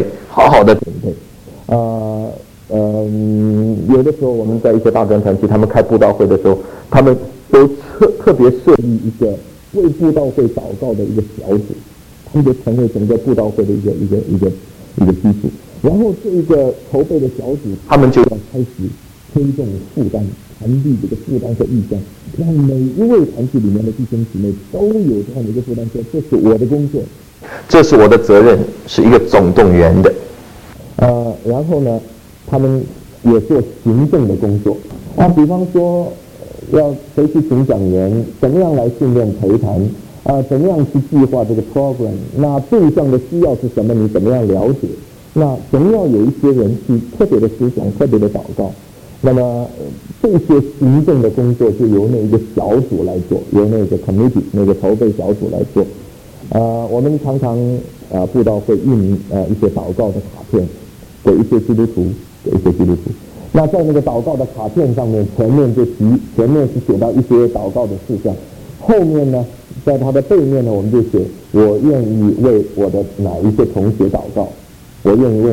Speaker 1: 有的时候我们在一些大专团体，他们开布道会的时候，他们都特别设立一个为布道会祷告的一个小组，他们就成为整个布道会的一个基础。然后这个筹备的小组，他们就要开始推动负担，传递这个负担和意向，让每一位团体里面的弟兄姊妹都有这样的一个负担，说这是我的工作，这是我的责任，是一个总动员的。然后呢，他们也做行政的工作。比方说，要谁去请讲员，怎么样来训练陪谈，怎么样去计划这个 program， 那对象的需要是什么，你怎么样了解？那总要有一些人去特别的思想，特别的祷告。那么这些行政的工作就由那个小组来做，由那个 committee 那个筹备小组来做。我们常常布道会印一些祷告的卡片给一些基督徒。那在那个祷告的卡片上面，前面是写到一些祷告的事项，后面呢，在它的背面呢，我们就写我愿意为我的哪一些同学祷告，可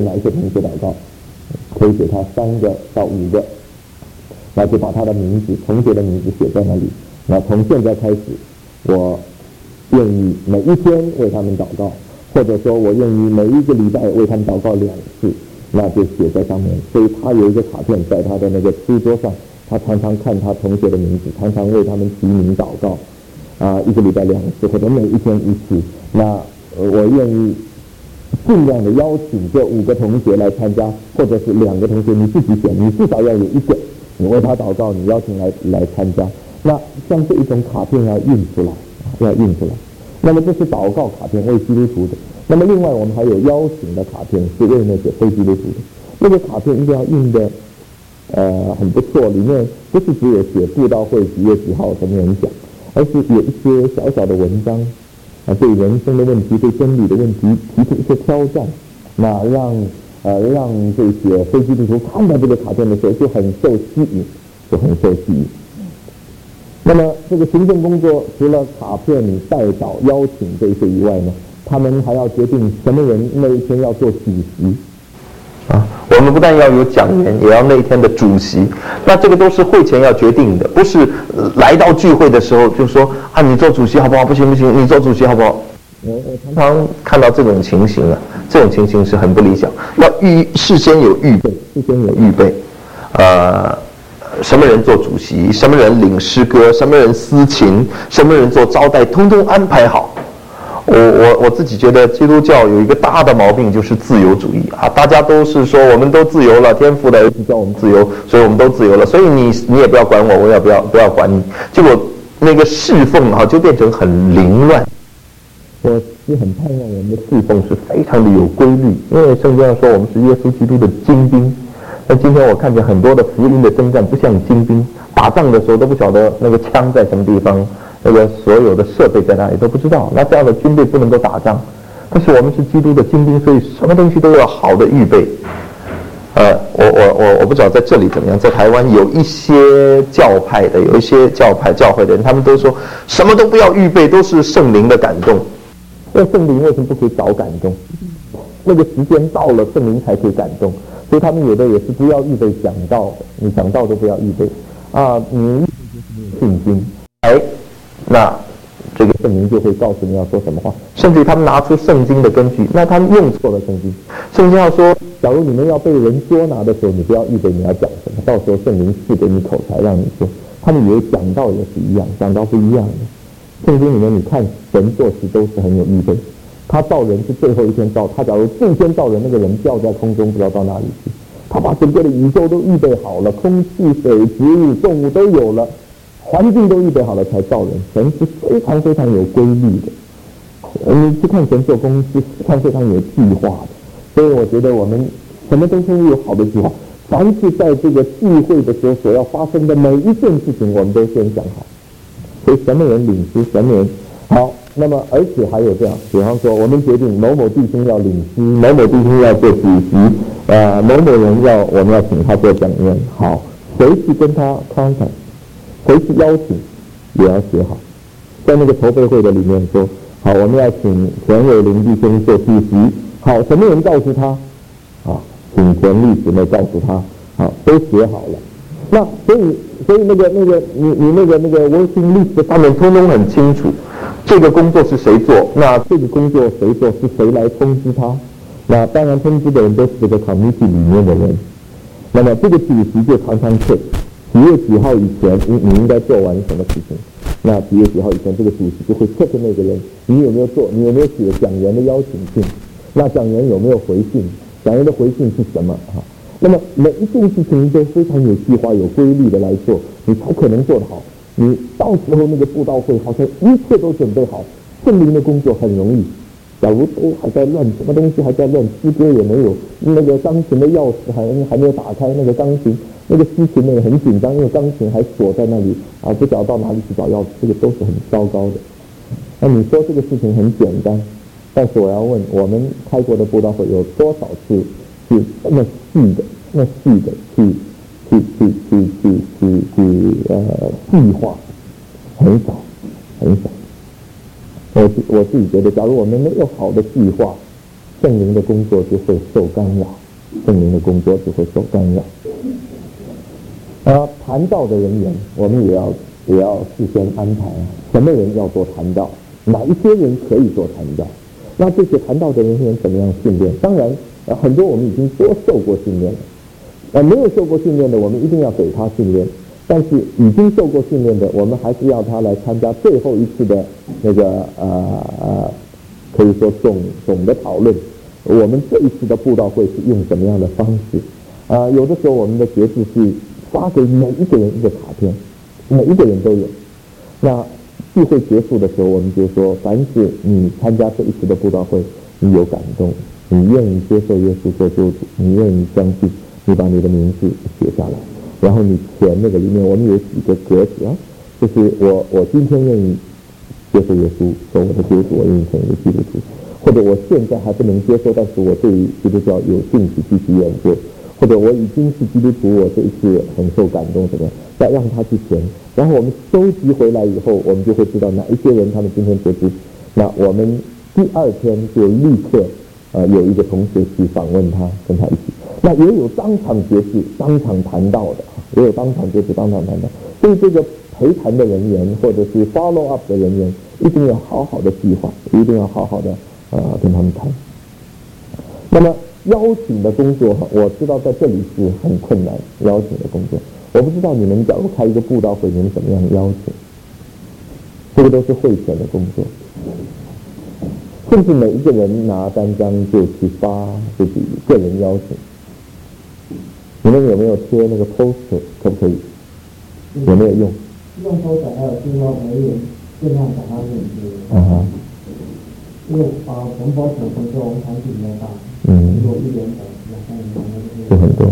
Speaker 1: 以给他3个到5个，那就把他的名字、同学的名字写在那里。那从现在开始，我愿意每一天为他们祷告，或者说我愿意每一个礼拜为他们祷告2次，那就写在上面。所以他有一个卡片在他的那个书桌上，他常常看他同学的名字，常常为他们提名祷告。一个礼拜2次，或者每一天1次。那我愿意尽量的邀请这5个同学来参加，或者是2个同学你自己选，你至少要有1个，你为他祷告，你邀请来参加。那像这一种卡片要印出来。那么这是祷告卡片，为基督徒的。那么另外我们还有邀请的卡片，是为那些非基督徒的。那个卡片一定要印的很不错，里面不是只有写布道会几月几号什么人讲，而是有一些小小的文章，对人生的问题、对真理的问题提出一些挑战，那让这些非基督徒看到这个卡片的时候就很受吸引。那么这个行政工作除了卡片、代祷、邀请这些以外呢，他们还要决定什么人那一天要做主席。我们不但要有讲员，也要那一天的主席。那这个都是会前要决定的，不是来到聚会的时候就说你做主席好不好？不行，你做主席好不好？我常常看到这种情形这种情形是很不理想。要事先有预备，什么人做主席，什么人领诗歌，什么人司琴，什么人做招待，通通安排好。我自己觉得基督教有一个大的毛病，就是自由主义大家都是说我们都自由了，天父的儿子叫我们自由，所以我们都自由了，所以你也不要管我，我也不要管你，结果那个侍奉就变成很凌乱。我是很盼望我们的侍奉是非常的有规律，因为圣经上说我们是耶稣基督的精兵。那今天我看见很多的福音的征战不像精兵，打仗的时候都不晓得那个枪在什么地方，那个所有的设备在哪里都不知道，那这样的军队不能够打仗。但是我们是基督的精兵，所以什么东西都要好的预备。我不知道在这里怎么样，在台湾有一些教派的，有一些教会的人，他们都说什么都不要预备，都是圣灵的感动。那圣灵为什么不可以早感动？那个时间到了，圣灵才可以感动。所以他们有的也是不要预备讲道，你讲道都不要预备你信心那这个圣灵就会告诉你要说什么话，甚至他们拿出圣经的根据，那他们用错了圣经。圣经要说，假如你们要被人捉拿的时候，你不要预备你要讲什么，到时候圣灵赐给你口才让你说。他们以为讲道也是一样，讲道不一样的。圣经里面你看神做事都是很有预备， 他造人是最后一天造，他假如第一天造人，那个人掉在空中不知道到哪里去。他把整个的宇宙都预备好了，空气、水、植物、动物都有了，环境都预备好了才造人。神是非常非常有规律的，你去看神做工是非常非常有计划的。所以我觉得我们什么都是有好的计划，凡是在这个聚会的时候所要发生的每一件事情，我们都先想好。所以什么人领师，什么人好。那么而且还有这样，比方说我们决定某某弟兄要领师，某某弟兄要做主席，某某人我们要请他做讲员，好，谁去跟他 contact， 谁去邀请，也要写好。在那个筹备会的里面说，好，我们要请田伟林弟兄做主席，好，什么人告诉他，啊，请田律姊妹告诉他，好，都写好了。那所以那个你那个 working list 上面通通很清楚。这个工作是谁做？那这个工作谁做？是谁来通知他？那当然通知的人都是这个 committee 里面的人。那么这个主席就常常 check 几月几号以前你应该做完什么事情。那几月几号以前这个主席就会 check 那个人，你有没有做？你有没有写讲员的邀请信？那讲员有没有回信？讲员的回信是什么？那么每一件事情都非常有计划、有规律的来做，你才可能做得好。你到时候那个布道会好像一切都准备好，圣灵的工作很容易。假如都还在乱，什么东西还在乱，诗歌也没有，那个钢琴的钥匙还没有打开，那个钢琴那个司琴那个很紧张，因为钢琴还锁在那里啊，不知道到哪里去找钥匙，这个都是很糟糕的。那你说这个事情很简单，但是我要问，我们开国的布道会有多少次是那么细的去计划，很少。我自己觉得，假如我们没有好的计划，圣灵的工作就会受干扰。传道的人员，我们也要事先安排什么人要做传道，哪一些人可以做传道。那这些传道的人员怎么样训练？当然，很多我们已经都受过训练了。没有受过训练的，我们一定要给他训练。但是已经受过训练的，我们还是要他来参加最后一次的那个可以说总的讨论。我们这一次的布道会是用什么样的方式？有的时候我们的节制是发给每一个人一个卡片，每一个人都有。那聚会结束的时候，我们就说，凡是你参加这一次的布道会，你有感动，你愿意接受耶稣做救主，你愿意相信，你把你的名字写下来，然后你填那个里面，我们有几个格子啊，就是我今天愿意接受耶稣做我的救主，我愿意成为基督徒，或者我现在还不能接受，但是我对于基督教有兴趣继续研究，或者我已经是基督徒，我这一次很受感动，怎么样？再让他去填，然后我们收集回来以后，我们就会知道哪一些人他们今天决志。那我们第二天就立刻有一个同学去访问他，跟他一起。那也有当场决志、当场谈道的，也有当场决志、当场谈道。所以这个陪谈的人员或者是 follow up 的人员，一定要好好的计划，一定要好好的跟他们谈。那么邀请的工作，我知道在这里是很困难，邀请的工作。我不知道你们假如开一个布道会，你们怎么样邀请？这个都是会前的工作，甚至每一个人拿单张就去发自己个人邀请。你们有没有贴那个 poster？ 可不可以？有没有用？
Speaker 3: 用 poster 还有希望每人尽量把它链接。因为我们 poster 的时候，我们团体比较大，如果1年2、3年
Speaker 1: 就很多。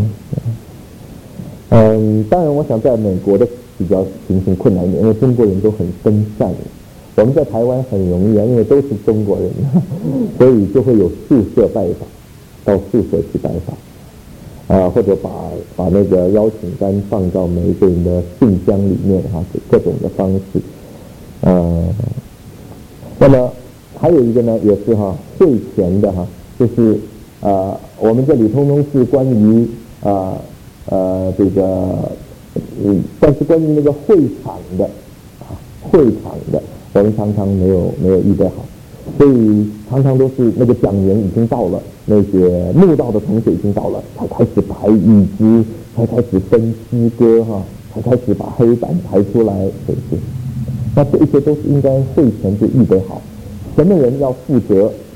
Speaker 1: 当然我想在美国的比较情形困难一点，因为中国人都很分散，我们在台湾很容易因为都是中国人，所以就会有宿舍拜访，到宿舍去拜访，或者把那个邀请单放到每一个人的信箱里面各种的方式。那么还有一个呢，也是会前的就是我们这里通通是关于这个但是关于那个会场的，我们常常没有预备好，所以常常都是那个讲员已经到了，那些慕道的同学已经到了，才开始排椅子，才开始分诗歌才开始把黑板排出来，对不对？那这一些都是应该会前就预备好，什么人要负责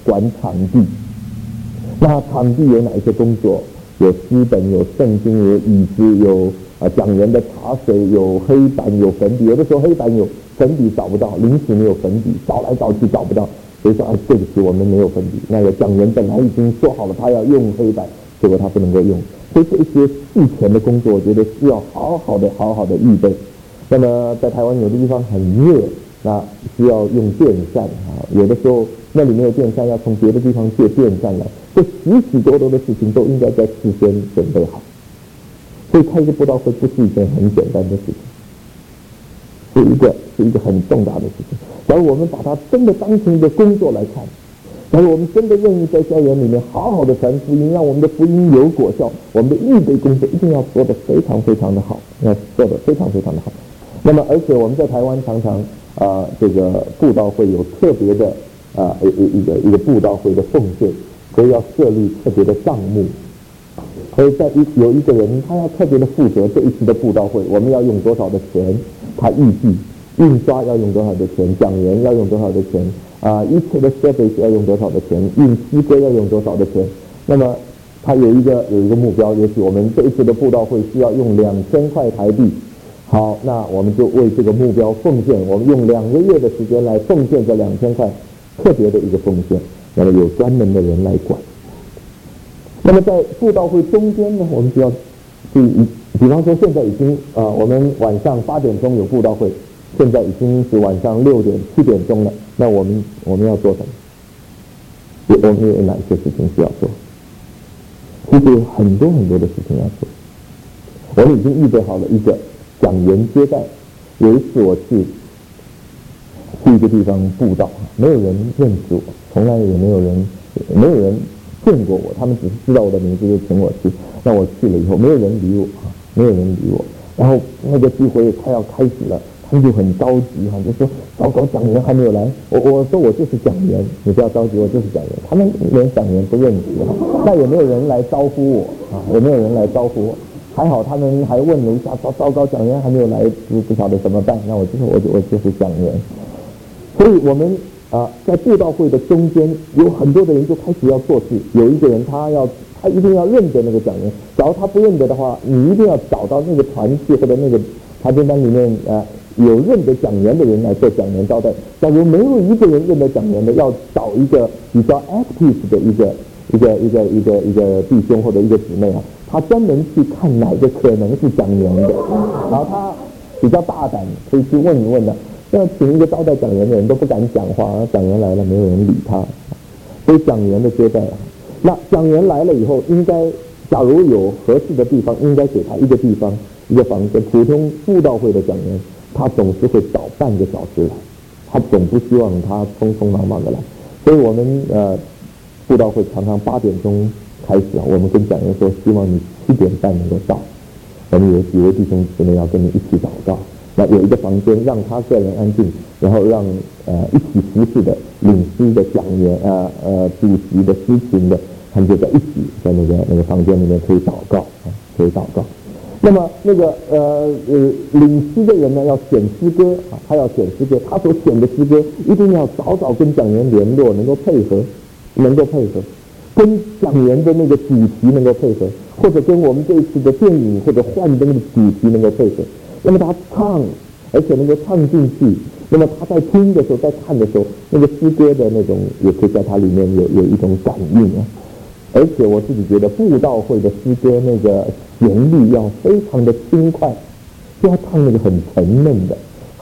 Speaker 1: 管场地。那场地有哪一些工作？有诗本，有圣经，有椅子，有讲员的茶水，有黑板，有粉笔。有的时候黑板有粉笔找不到，临时没有粉笔，找来找去找不到，所以说对不起，我们没有粉笔。那个讲员本来已经说好了，他要用黑板，结果他不能够用。所以这些事前的工作，我觉得需要好好的预备。那么在台湾有的地方很热，那需要用电扇啊，有的时候那里没有电扇，要从别的地方借电扇来。这许许多多的事情都应该在事先准备好。所以开一个布道会不是一件很简单的事情，是一个很重大的事情。假如我们把它真的当成一个工作来看，假如我们真的愿意在校园里面好好的传福音，让我们的福音有果效，我们的预备工作一定要做得非常非常的好，要做得非常非常的好。那么而且我们在台湾常常这个布道会有特别的一个布道会的奉献，所以要设立特别的账目。所以有一个人他要特别的负责这一次的布道会，我们要用多少的钱，他预计印刷要用多少的钱，讲员要用多少的钱，一切的设备要用多少的钱，印诗歌要用多少的钱。那么他有一个目标，也许我们这一次的布道会需要用2000块台币。好，那我们就为这个目标奉献，我们用2个月的时间来奉献这2000块，特别的一个奉献，那么有专门的人来管。那么在布道会中间呢，我们就要比方说现在已经我们晚上8点钟有布道会，现在已经是晚上6点7点钟了，那我们要做什么？我们有哪些事情需要做？其实有很多很多的事情要做。我们已经预备好了一个讲员接待。有一次我去一个地方布道，没有人认识我，从来也没有人见过我，他们只是知道我的名字就请我去。那我去了以后，没有人理我，然后那个聚会也快要开始了，他们就很着急就说糟糕，讲员还没有来。我说我就是讲员，你不要着急，我就是讲员。他们连讲员不认识那也没有人来招呼我也没有人来招呼我。还好他们还问了一下，说糟糕，讲员还没有来，不晓得怎么办。那我就说我就是讲员。所以我们在布道会的中间，有很多的人就开始要做事。有一个人他一定要认得那个讲员，假如他不认得的话，你一定要找到那个团契或者那个查经班里面有认得讲员的人来做讲员招待。假如没有一个人认得讲员的，要找一个比较 active 的一个弟兄或者一个姊妹他专门去看哪个可能是讲员的，然后他比较大胆，可以去问一问的。要请一个招待讲员的人都不敢讲话，讲员来了没有人理他，所以讲员的接待那讲员来了以后，应该假如有合适的地方，应该给他一个地方一个房间。普通布道会的讲员，他总是会早半个小时来，他总不希望他匆匆忙忙的来。所以我们布道会常常8点钟开始我们跟讲员说，希望你7点半能够到。我们有几位弟兄姊妹要跟你一起祷告。那有一个房间让他个人安静，然后让一起服侍的领诗的讲员主席的诗群的，他们就在一起在那个房间里面可以祷告那么那个领诗的人呢，要选诗歌他要选诗歌，他所选的诗歌一定要早跟讲员联络，能够配合，跟讲员的那个主题能够配合，或者跟我们这一次的电影或者幻灯的主题能够配合。那么他唱，而且能够唱进去。那么他在听的时候，在看的时候，那个诗歌的那种也可以在它里面有一种感应而且我自己觉得布道会的诗歌那个旋律要非常的轻快，就要唱那个很沉闷的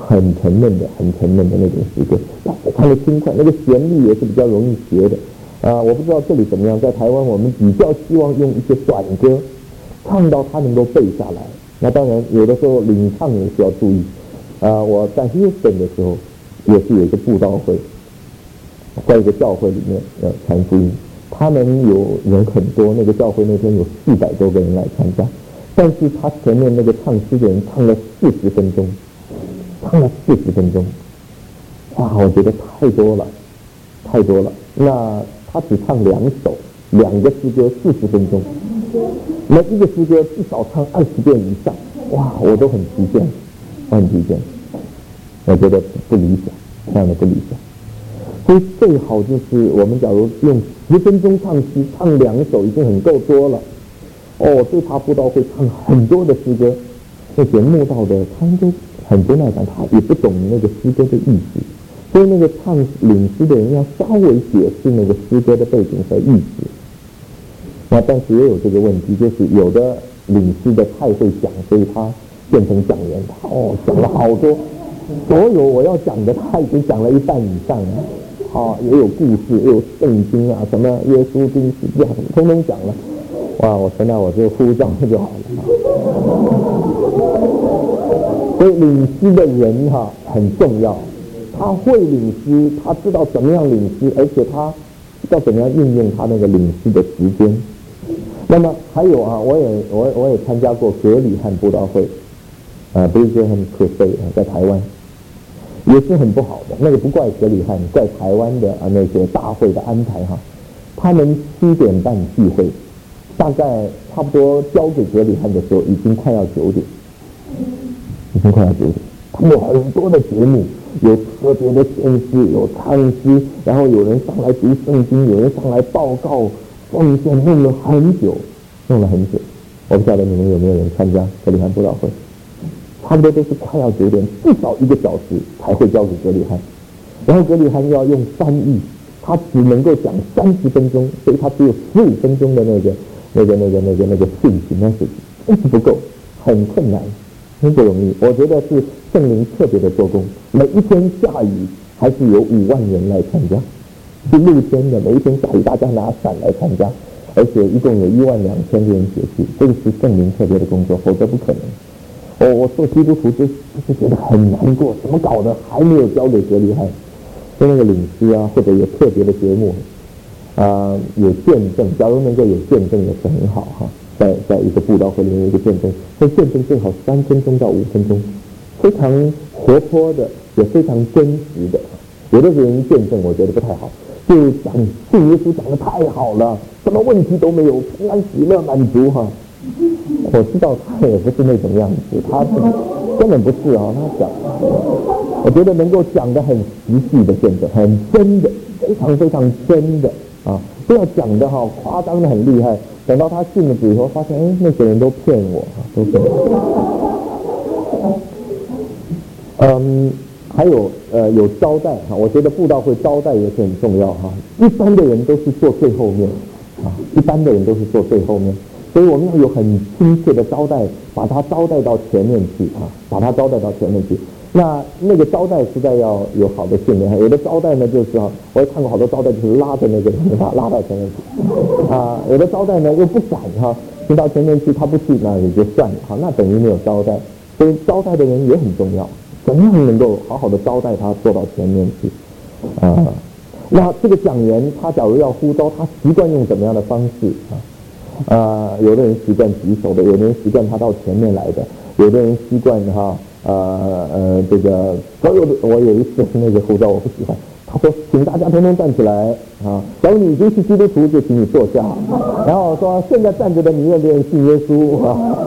Speaker 1: 那种诗歌，要非常的轻快，那个旋律也是比较容易学的。我不知道这里怎么样，在台湾我们比较希望用一些短歌，唱到他能够背下来。那当然有的时候领唱也需要注意。我在 Houston 的时候也是有一个布道会，在一个教会里面传福音，他们有人很多，那个教会那天有400多个人来参加，但是他前面那个唱诗的人唱了40分钟，哇，我觉得太多了。那他只唱2首，2个诗歌40分钟，那一个诗歌至少唱20遍以上，哇，我都很疲倦，我觉得不理想，这样的不理想。 所以最好就是我们假如用10分钟唱诗，唱2首已经很够多了。最怕布道会唱很多的诗歌，那些慕道的他们都很不耐烦，他也不懂那个诗歌的意思，所以那个唱领诗的人要稍微解释那个诗歌的背景和意思。那但是也有这个问题，就是有的领诗的太会讲，所以他变成讲员，讲了好多，所有我要讲的他已经讲了一半以上了，也有故事，也有圣经啊，什么耶稣钉十字架，什么通通讲了。哇！我现在我就呼召就好了。所以领诗的人很重要，他会领诗，他知道怎么样领诗，而且他知道怎么样运用他那个领诗的时间。那么还有我也参加过格里汉布道会，Brigham Crusade在台湾，也是很不好的。那个不怪格里汉，怪台湾的那些大会的安排他们7点半聚会。大概差不多交给格里汉的时候，已经快要9点，他们有很多的节目，有特别的宣诗，有唱诗，然后有人上来读圣经，有人上来报告奉献，弄了很久。我不晓得你们有没有人参加格里汉布道会，差不多都是快要9点，至少1个小时才会交给格里汉，然后格里汉又要用翻译，他只能够讲30分钟，所以他只有15分钟的那个讯息，那是真是不够，很困难，很不容易。我觉得是圣灵特别的做工，每一天下雨还是有5万人来参加，是露天的，每一天下雨大家拿伞来参加，而且一共有12000人写信，这个是圣灵特别的工作，否则不可能。我做基督徒就是觉得很难过，怎么搞的还没有交给格里汉，所以那个领诗或者有特别的节目。有见证，假如能够有见证也是很好在一个布道会里面有一个见证，这见证最好3分钟到5分钟，非常活泼的，也非常真实的。有的人见证我觉得不太好，就讲信耶稣讲得太好了，什么问题都没有，平安喜乐满足我知道他也不是那种样子，他根本不是他讲，我觉得能够讲得很实际的见证，很真的，非常非常真的。不要讲的夸张的很厉害，等到他信了主以后，发现那些人都骗我都骗我。还有有招待我觉得布道会招待也是很重要一般的人都是坐最后面所以我们要有很亲切的招待，把他招待到前面去那个招待实在要有好的训练，有的招待呢就是我也看过好多招待就是拉着那个人把他拉到前面去有的招待呢又不敢听到前面去他不去，那也就算了那等于没有招待。所以招待的人也很重要，怎么样能够好好的招待他坐到前面去那这个讲员他假如要呼召，他习惯用怎么样的方式有的人习惯举手的，有的人习惯他到前面来的，有的人习惯这个所有的。我有一次那个呼召我不喜欢，他说请大家通通站起来假如你已经是基督徒就请你坐下，然后说现在站着的你愿不愿意信耶稣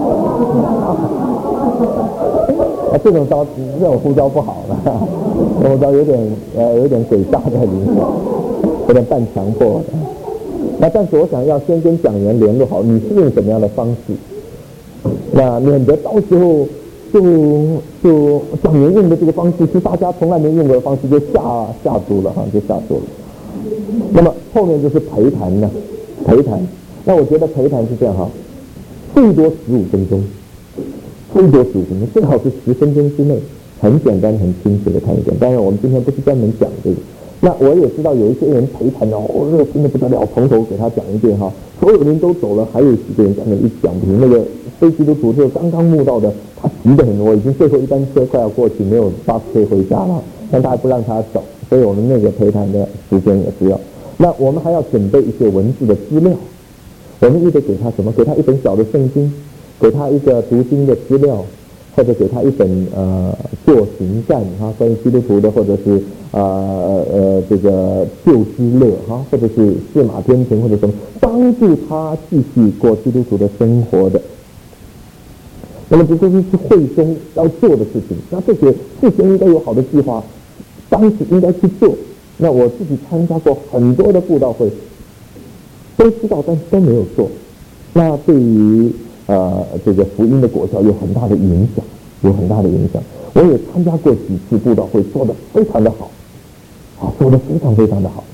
Speaker 1: 这种呼召不好了，呼召有点鬼诈在里面，有点半强迫的。但是我想要先跟讲员联络好，你是用什么样的方式，那免得到时候就讲员用的这个方式是大家从来没用过的方式，就吓住了那么后面就是陪谈。那我觉得陪谈是这样最多15分钟，最好是10分钟之内，很简单很清楚的谈一点。当然我们今天不是专门讲这个。那我也知道有一些人陪谈热心的不得了，从头给他讲一遍所有人都走了，还有几个人在那一讲不停。那个非基督徒就刚刚慕道的，他急得很，我已经最后一班车快要过去，没有巴士可以回家了，但他还不让他走，所以我们那个陪谈的时间也是要。那我们还要准备一些文字的资料，我们得给他什么？给他一本小的圣经，给他一个读经的资料，或者给他一本做行善关于基督徒的，或者是这个救之乐或者是四马天平或者什么，帮助他继续过基督徒的生活的。那么这都是会中要做的事情，那这些事先应该有好的计划，当时应该去做那我自己参加过很多的布道会，都知道，但是都没有做。那对于这个福音的果效有很大的影响，有很大的影响。我也参加过几次布道会，做得非常的好，做得非常非常的好。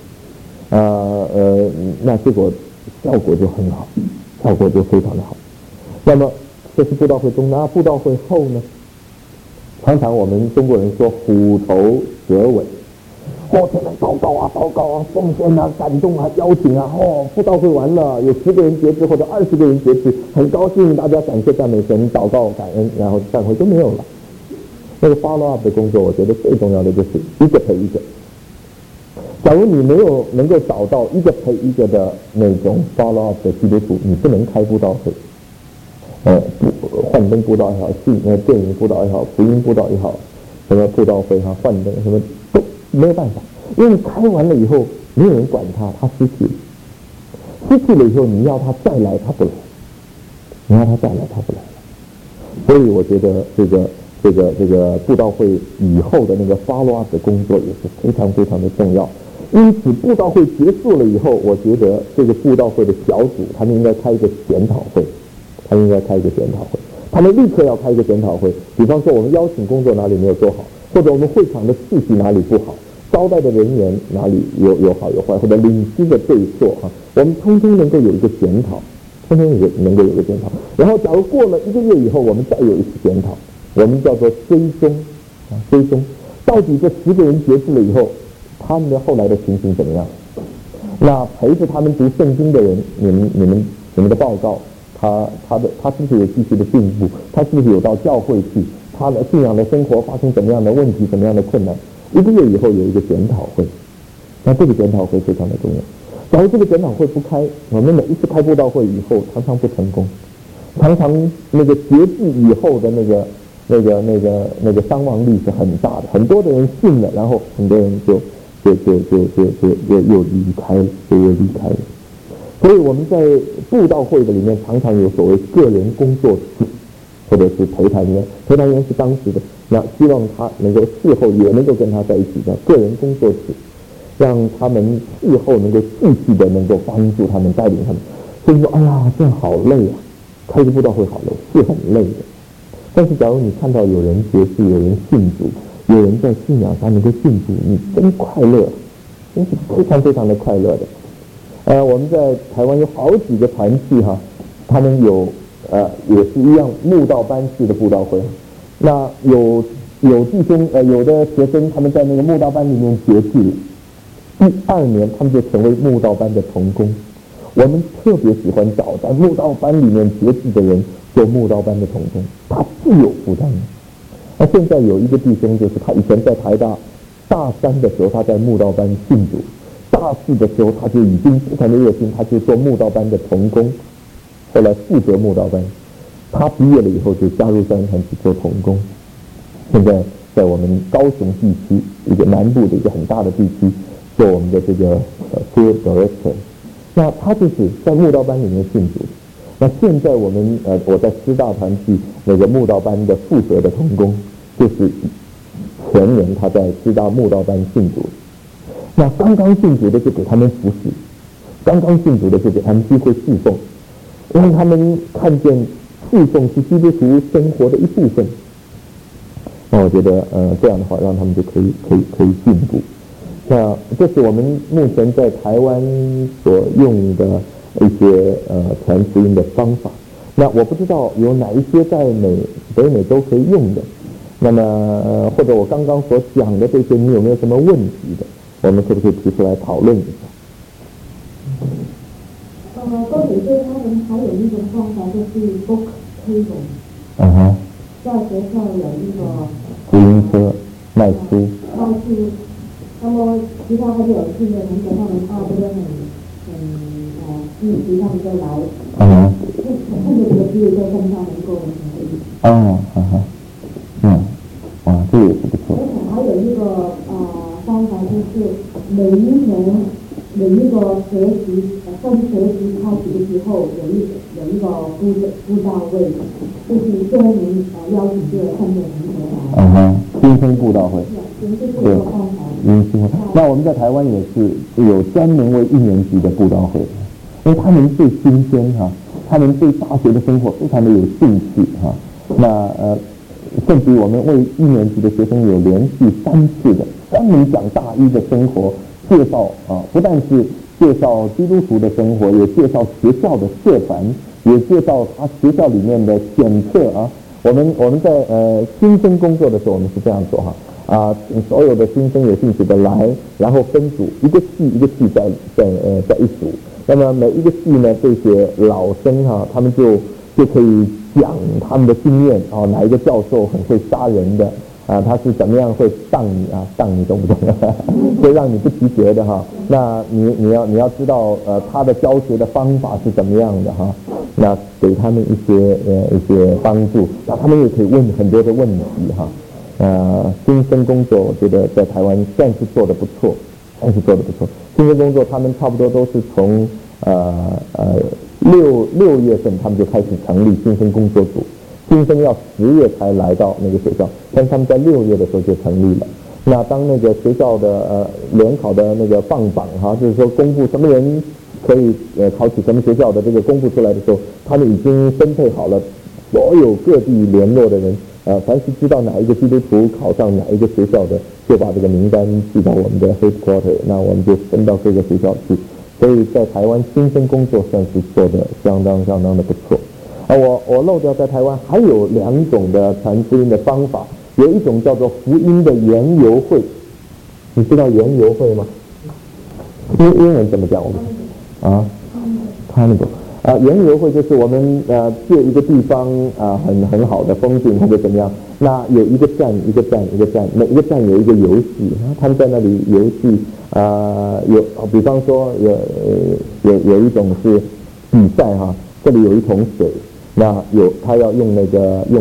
Speaker 1: 那结果效果就很好，效果就非常的好。那么这是布道会中，那布道会后呢？常常我们中国人说虎头蛇尾，前面祷告啊，奉献啊，感动啊，邀请啊，布道会完了，有10个人节制或者20个人节制，很高兴，大家感谢赞美神，祷告感恩，然后散会都没有了。那个 follow up 的工作，我觉得最重要的就是一个陪一个。假如你没有能够找到一个陪一个的那种 follow up 的基督徒，你不能开布道会。幻灯布道也好，电影布道也好，福音布道也好，什么布道会哈，幻灯什么都没有办法，因为你开完了以后，没有人管他，他失去了以后，你要他再来，他不来，所以我觉得这个布道会以后的那个 follow up 的工作也是非常非常的重要。因此，布道会结束了以后，我觉得这个布道会的小组他们应该开一个检讨会。他们立刻要开一个检讨会，比方说我们邀请工作哪里没有做好，或者我们会场的秩序哪里不好，招待的人员哪里有好有坏，或者领师的对错我们通通能够有一个检讨，然后假如过了1个月以后，我们再有一次检讨，我们叫做追踪，到底这10个人节制了以后，他们的后来的情形怎么样？那陪着他们读圣经的人，你们的报告。他是不是有继续的进步？他是不是有到教会去？他的信仰的生活发生怎么样的问题？怎么样的困难？1个月以后有一个检讨会，那这个检讨会非常的重要。假如这个检讨会不开，我们每一次开布道会以后常常不成功，常常那个节制以后的那个伤亡率是很大的，很多的人信了，然后很多人就又离开了。所以我们在布道会的里面常常有所谓个人工作室，或者是陪谈员是当时的，那希望他能够事后也能够跟他在一起的个人工作室，让他们事后能够继续的能够帮助他们，带领他们。所以说，哎呀，这样好累啊，开个布道会好累，是很累的。但是假如你看到有人节制，有人信主，有人在信仰上能够进步，你真快乐，真是非常非常的快乐的。我们在台湾有好几个团契他们有也是一样慕道班式的布道会。那有弟兄有的学生他们在那个慕道班里面节制，第2年他们就成为慕道班的同工。我们特别喜欢找在慕道班里面节制的人做慕道班的同工，他自有负担。那现在有一个弟兄，就是他以前在台大3的时候，他在慕道班信主。大4的时候，他就已经非常的热心，他就做慕道班的同工，后来负责慕道班。他毕业了以后就加入三团去做同工。现在在我们高雄地区一个南部的一个很大的地区做我们的这个field director。那他就是在慕道班里面信主。那现在我在师大团契那个慕道班的负责的同工，就是前年他在师大慕道班信主。那刚刚信主的就给他们服侍，刚刚信主的就给他们机会侍奉，让他们看见侍奉是基督徒生活的一部分。那我觉得这样的话，让他们就可以进步。那这是我们目前在台湾所用的一些传福音的方法。那我不知道有哪一些在北美都可以用的。那么或者我刚刚所讲的这些，你有没有什么问题的？我们可不可以提出来讨论一下？
Speaker 2: 高铁队他们还有一种方法，就是 book table。在学校有一个
Speaker 1: 福音车卖书。
Speaker 2: 那么其他还有训练同学，他们不是很积极，他们就来。趁着这个机会就跟他们沟通。
Speaker 1: 这也是不错。
Speaker 2: 而且还有一个方法，就是每一年每一个学习从学习开始的时候有一个布道会，就是说明邀请这个3个同学来。新生布道会。这是一个方法。
Speaker 1: 迎新会。那我们在台湾也是有专门为1年级的布道会，因为他们最新鲜哈，他们对大学的生活非常的有兴趣哈。那甚至于我们为1年级的学生有连续3次的专门讲大一的生活介绍啊，不但是介绍基督徒的生活，也介绍学校的社团，也介绍他学校里面的检测啊。我们在新生工作的时候，我们是这样做哈所有的新生有兴趣的来，然后分组，一个系在一组。那么每一个系呢，这些老生哈，他们就可以讲他们的经验啊，哪一个教授很会杀人的他是怎么样会当你懂不懂？会让你不及格的哈。那你要知道他的教学的方法是怎么样的哈。那给他们一些帮助，那他们也可以问很多的问题哈。新生工作我觉得在台湾算是做得不错，新生工作他们差不多都是从6月份他们就开始成立新生工作组，新生要10月才来到那个学校，但他们在6月的时候就成立了。那当那个学校的联考的那个放榜哈，就是说公布什么人可以考取什么学校的这个公布出来的时候，他们已经分配好了所有各地联络的人，凡是知道哪一个基督徒考上哪一个学校的，就把这个名单寄到我们的 headquarter， 那我们就分到各个学校去。所以在台湾新生工作算是做得相当的不错。我漏掉在台湾还有2种的传福音的方法，有一种叫做福音的研游会，你知道研游会吗？英文怎么讲？我们Carnival研游会就是我们借一个地方很好的风景或者怎么样，那有一个站，每一个站有一个游戏，他们在那里游戏比方说有一种是比赛哈，这里有一桶水，那他要用一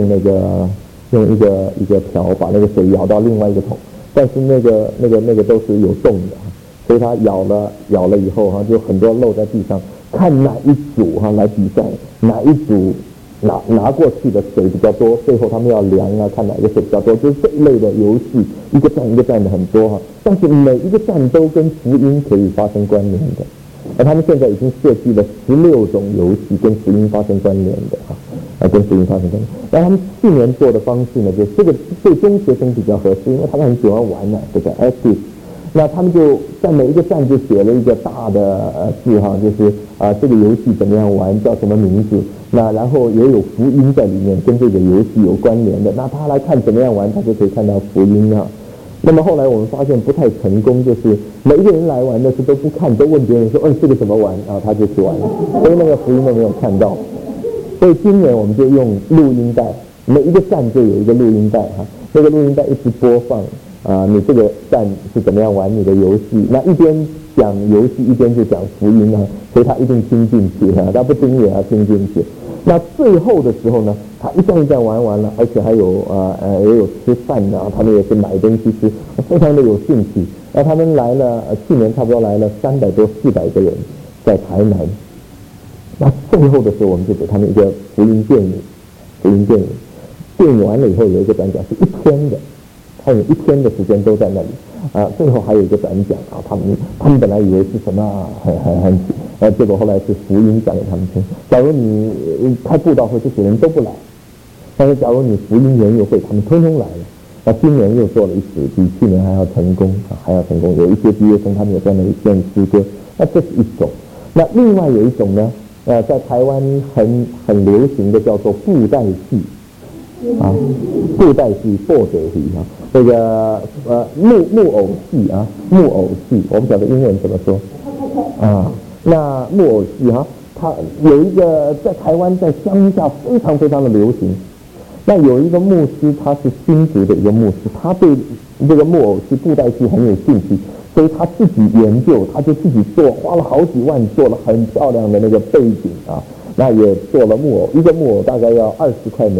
Speaker 1: 个瓢把那个水舀到另外一个桶，但是那个都是有洞的，所以他舀了以后哈，就很多漏在地上，看哪一组哈来比赛，哪一组拿过去的水比较多，最后他们要量看哪一个水比较多，就是这一类的游戏，一个站的很多哈，但是每一个站都跟福音可以发生关联的，而他们现在已经设计了16种游戏跟福音发生关联的跟福音发生关联。那他们去年做的方式呢，就这个对中学生比较合适，因为他们很喜欢玩这个 active。那他们就在每一个站就写了一个大的字哈，就是这个游戏怎么样玩，叫什么名字，那然后也有福音在里面，跟这个游戏有关联的，那他来看怎么样玩，他就可以看到福音啊。那么后来我们发现不太成功，就是每一个人来玩的时候都不看，都问别人说这个怎么玩啊，他就去玩了，所以那个福音都没有看到。所以今年我们就用录音带，每一个站就有一个录音带哈，那个录音带一直播放你这个站是怎么样玩你的游戏，那一边讲游戏一边就讲福音所以他一定听进去他不听也要听进去。那最后的时候呢，他一站玩完了，而且还有也有吃饭他们也是买东西吃，非常的有兴趣。那他们来了，去年差不多来了300多400个人，在台南。那最后的时候，我们就给他们一个福音电影，电影完了以后有一个转讲是1天的。他有1天的时间都在那里最后还有一个转讲他们本来以为是什么结果后来是福音讲给他们听。假如你开布道会，这些人都不来，但是假如你福音研友会，他们通通来了。那今年又做了一次，比去年还要成功，有一些毕业生他们也在那里献诗歌，那这是一种。那另外有一种呢在台湾很流行的叫做布袋戏布袋戏布袋戏这个木偶戏木偶戏，我们讲的英文怎么说那木偶戏它有一个在台湾在乡下非常的流行。那有一个牧师，他是新竹的一个牧师，他对这个木偶戏布袋戏很有兴趣，所以他自己研究，他就自己做，花了好几万做了很漂亮的那个背景那也做了木偶，一个木偶大概要$20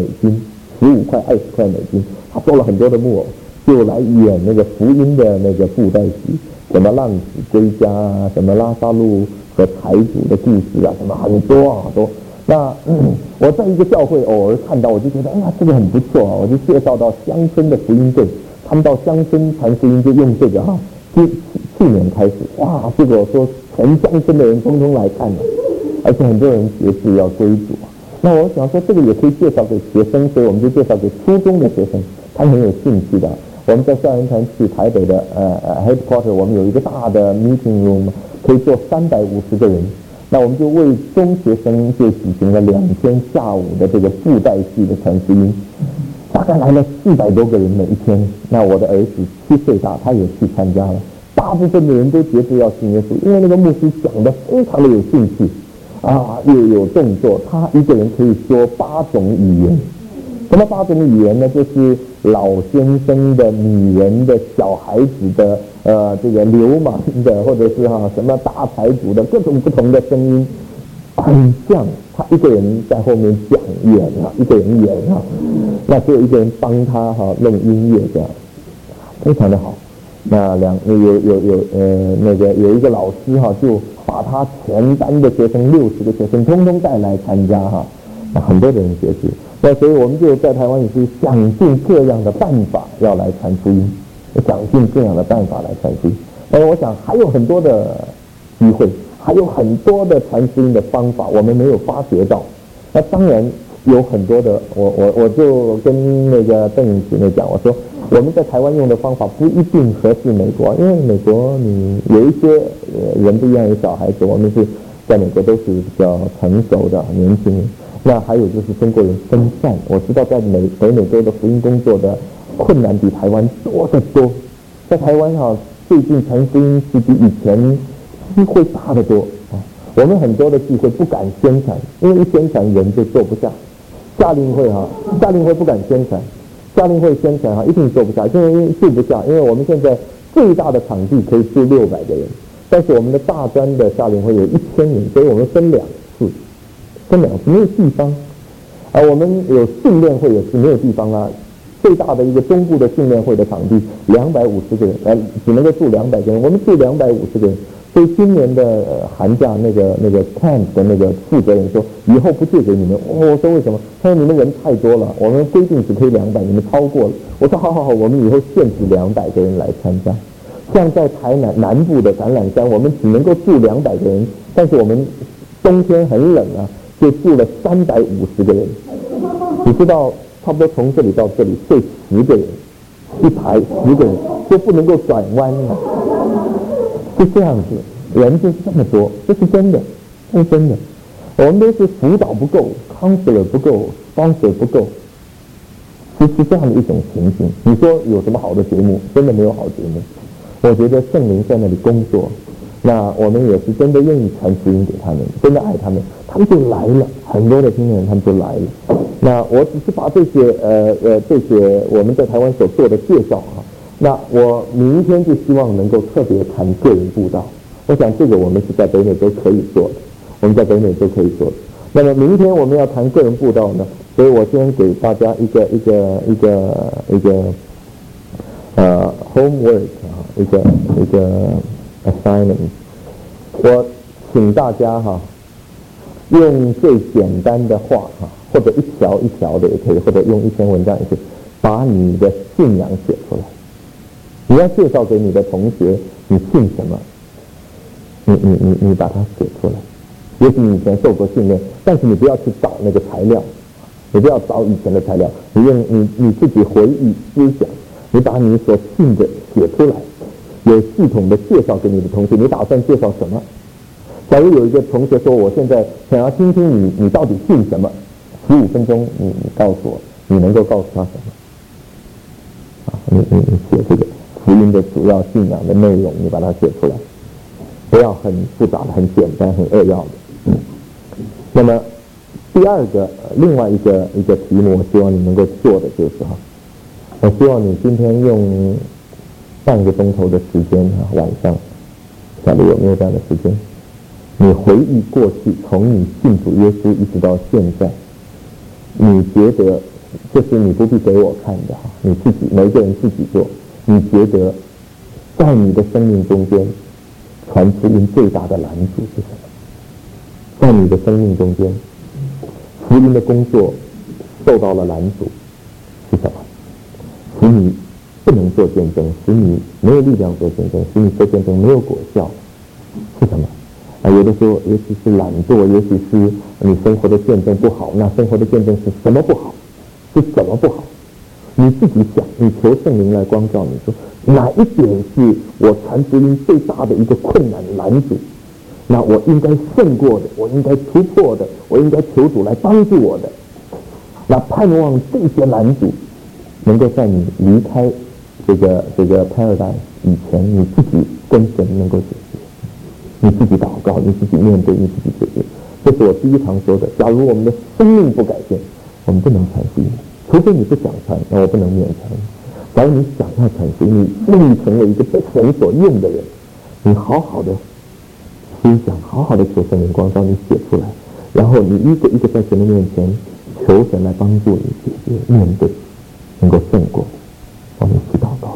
Speaker 1: 15块20块美金，他做了很多的木偶，就来演那个福音的那个布袋戏，什么浪子归家什么拉萨路和财主的故事什么很多那我在一个教会偶尔看到，我就觉得这个很不错我就介绍到乡村的福音队，他们到乡村传福音就用这个去年开始，哇，结果说全乡村的人通通来看了，而且很多人决志要归主。那我想说，这个也可以介绍给学生，所以我们就介绍给初中的学生，他们很有兴趣的。我们在校园团去台北的headquarter， 我们有一个大的 meeting room， 可以坐350个人。那我们就为中学生就举行了2天下午的这个布袋戏的传福音，大概来了400多个人每一天。那我的儿子7岁大，他也去参加了。大部分的人都决志要信耶稣，因为那个牧师讲的非常的有兴趣啊，又有动作，他一个人可以说8种语言。什么8种语言呢？就是老先生的、女人的、小孩子的、这个流氓的，或者是什么大财主的，各种不同的声音，很像他一个人在后面讲演一个人演那只有一个人帮他弄音乐，这样非常的好。那有一个老师就把他全班的学生60个学生通通带来参加那很多的人学习。那所以我们就在台湾也是想尽各样的办法要来传福音，想尽各样的办法来传福音。我想还有很多的机会，还有很多的传福音的方法，我们没有发觉到。那当然有很多的，我就跟那个邓颖姐妹讲，我说我们在台湾用的方法不一定合适美国，因为美国你有一些人不一样，有小孩子，我们是在美国都是比较成熟的年轻人。那还有就是中国人分散，我知道在北美洲的福音工作的困难比台湾多得多。在台湾最近传福音是比以前机会大得多我们很多的聚会不敢宣传，因为一宣传人就坐不下。夏令会不敢宣传，夏令会宣传一定坐不下，因为住不下，因为我们现在最大的场地可以住600个人，但是我们的大专的夏令会有1000人，所以我们分2次没有地方，而我们有训练会也是没有地方最大的一个中部的训练会的场地250个人，只能够住200个人，我们住250个人。所以今年的寒假那个 camp 的那个负责人说，以后不借给你们。我说为什么？他说你们人太多了，我们规定只可以200，你们超过了。我说好，我们以后限制200个人来参加。像在台南部的橄榄山，我们只能够住200个人，但是我们冬天很冷就住了350个人。你知道，差不多从这里到这里睡10个人，一排10个人，就不能够转弯是这样子，人就是这么多，这是真的，这是真的。我们都是辅导不够 ，counselor 不够 ，sponsor 不够，是这样的一种情形。你说有什么好的节目？真的没有好节目。我觉得圣灵在那里工作，那我们也是真的愿意传福音给他们，真的爱他们，他们就来了。很多的青年人他们就来了。那我只是把这些我们在台湾所做的介绍那我明天就希望能够特别谈个人布道，我想这个我们是在北美洲可以做的，我们在北美洲可以做的。那么明天我们要谈个人布道呢，所以我先给大家一个homework 一个 assignment， 我请大家用最简单的话或者一条一条的也可以，或者用一篇文章也可以，把你的信仰写出来。你要介绍给你的同学你信什么，你把它写出来。也许你以前受过训练，但是你不要去找那个材料，你不要找以前的材料，你自己回忆思想，你把你所信的写出来，有系统的介绍给你的同学。你打算介绍什么？假如有一个同学说我现在想要听听你到底信什么，15分钟你告诉我，你能够告诉他什么？你写这个福音的主要信仰的内容，你把它写出来，不要很复杂的、很简单、很扼要的。那么第二个，另外一个题目，我希望你能够做的就是我希望你今天用半个钟头的时间晚上，晓得有没有这样的时间？你回忆过去，从你信主耶稣一直到现在，你觉得这是你不必给我看的你自己每个人自己做。你觉得在你的生命中间传福音最大的拦阻是什么？在你的生命中间福音的工作受到了拦阻是什么？使你不能做见证，使你没有力量做见证，使你做见证没有果效，是什么？有的时候，也许是懒惰，也许是你生活的见证不好。那生活的见证是什么不好？是怎么不好？你自己想，你求圣灵来光照你说，哪一点是我传福音最大的一个困难拦阻？那我应该胜过的，我应该突破的，我应该求主来帮助我的。那盼望这些拦阻能够在你离开这个 paradise 以前，你自己跟神能够解决，你自己祷告，你自己面对，你自己解决。这是我第一堂说的。假如我们的生命不改变，我们不能传福音。除非你不想传，那我不能勉强。假如你想要传福音，你愿意成为一个被神所用的人，你好好的思想，好好的求神灵光照你写出来，然后你一个一个在神的面前求神来帮助你解决面对，能够胜过。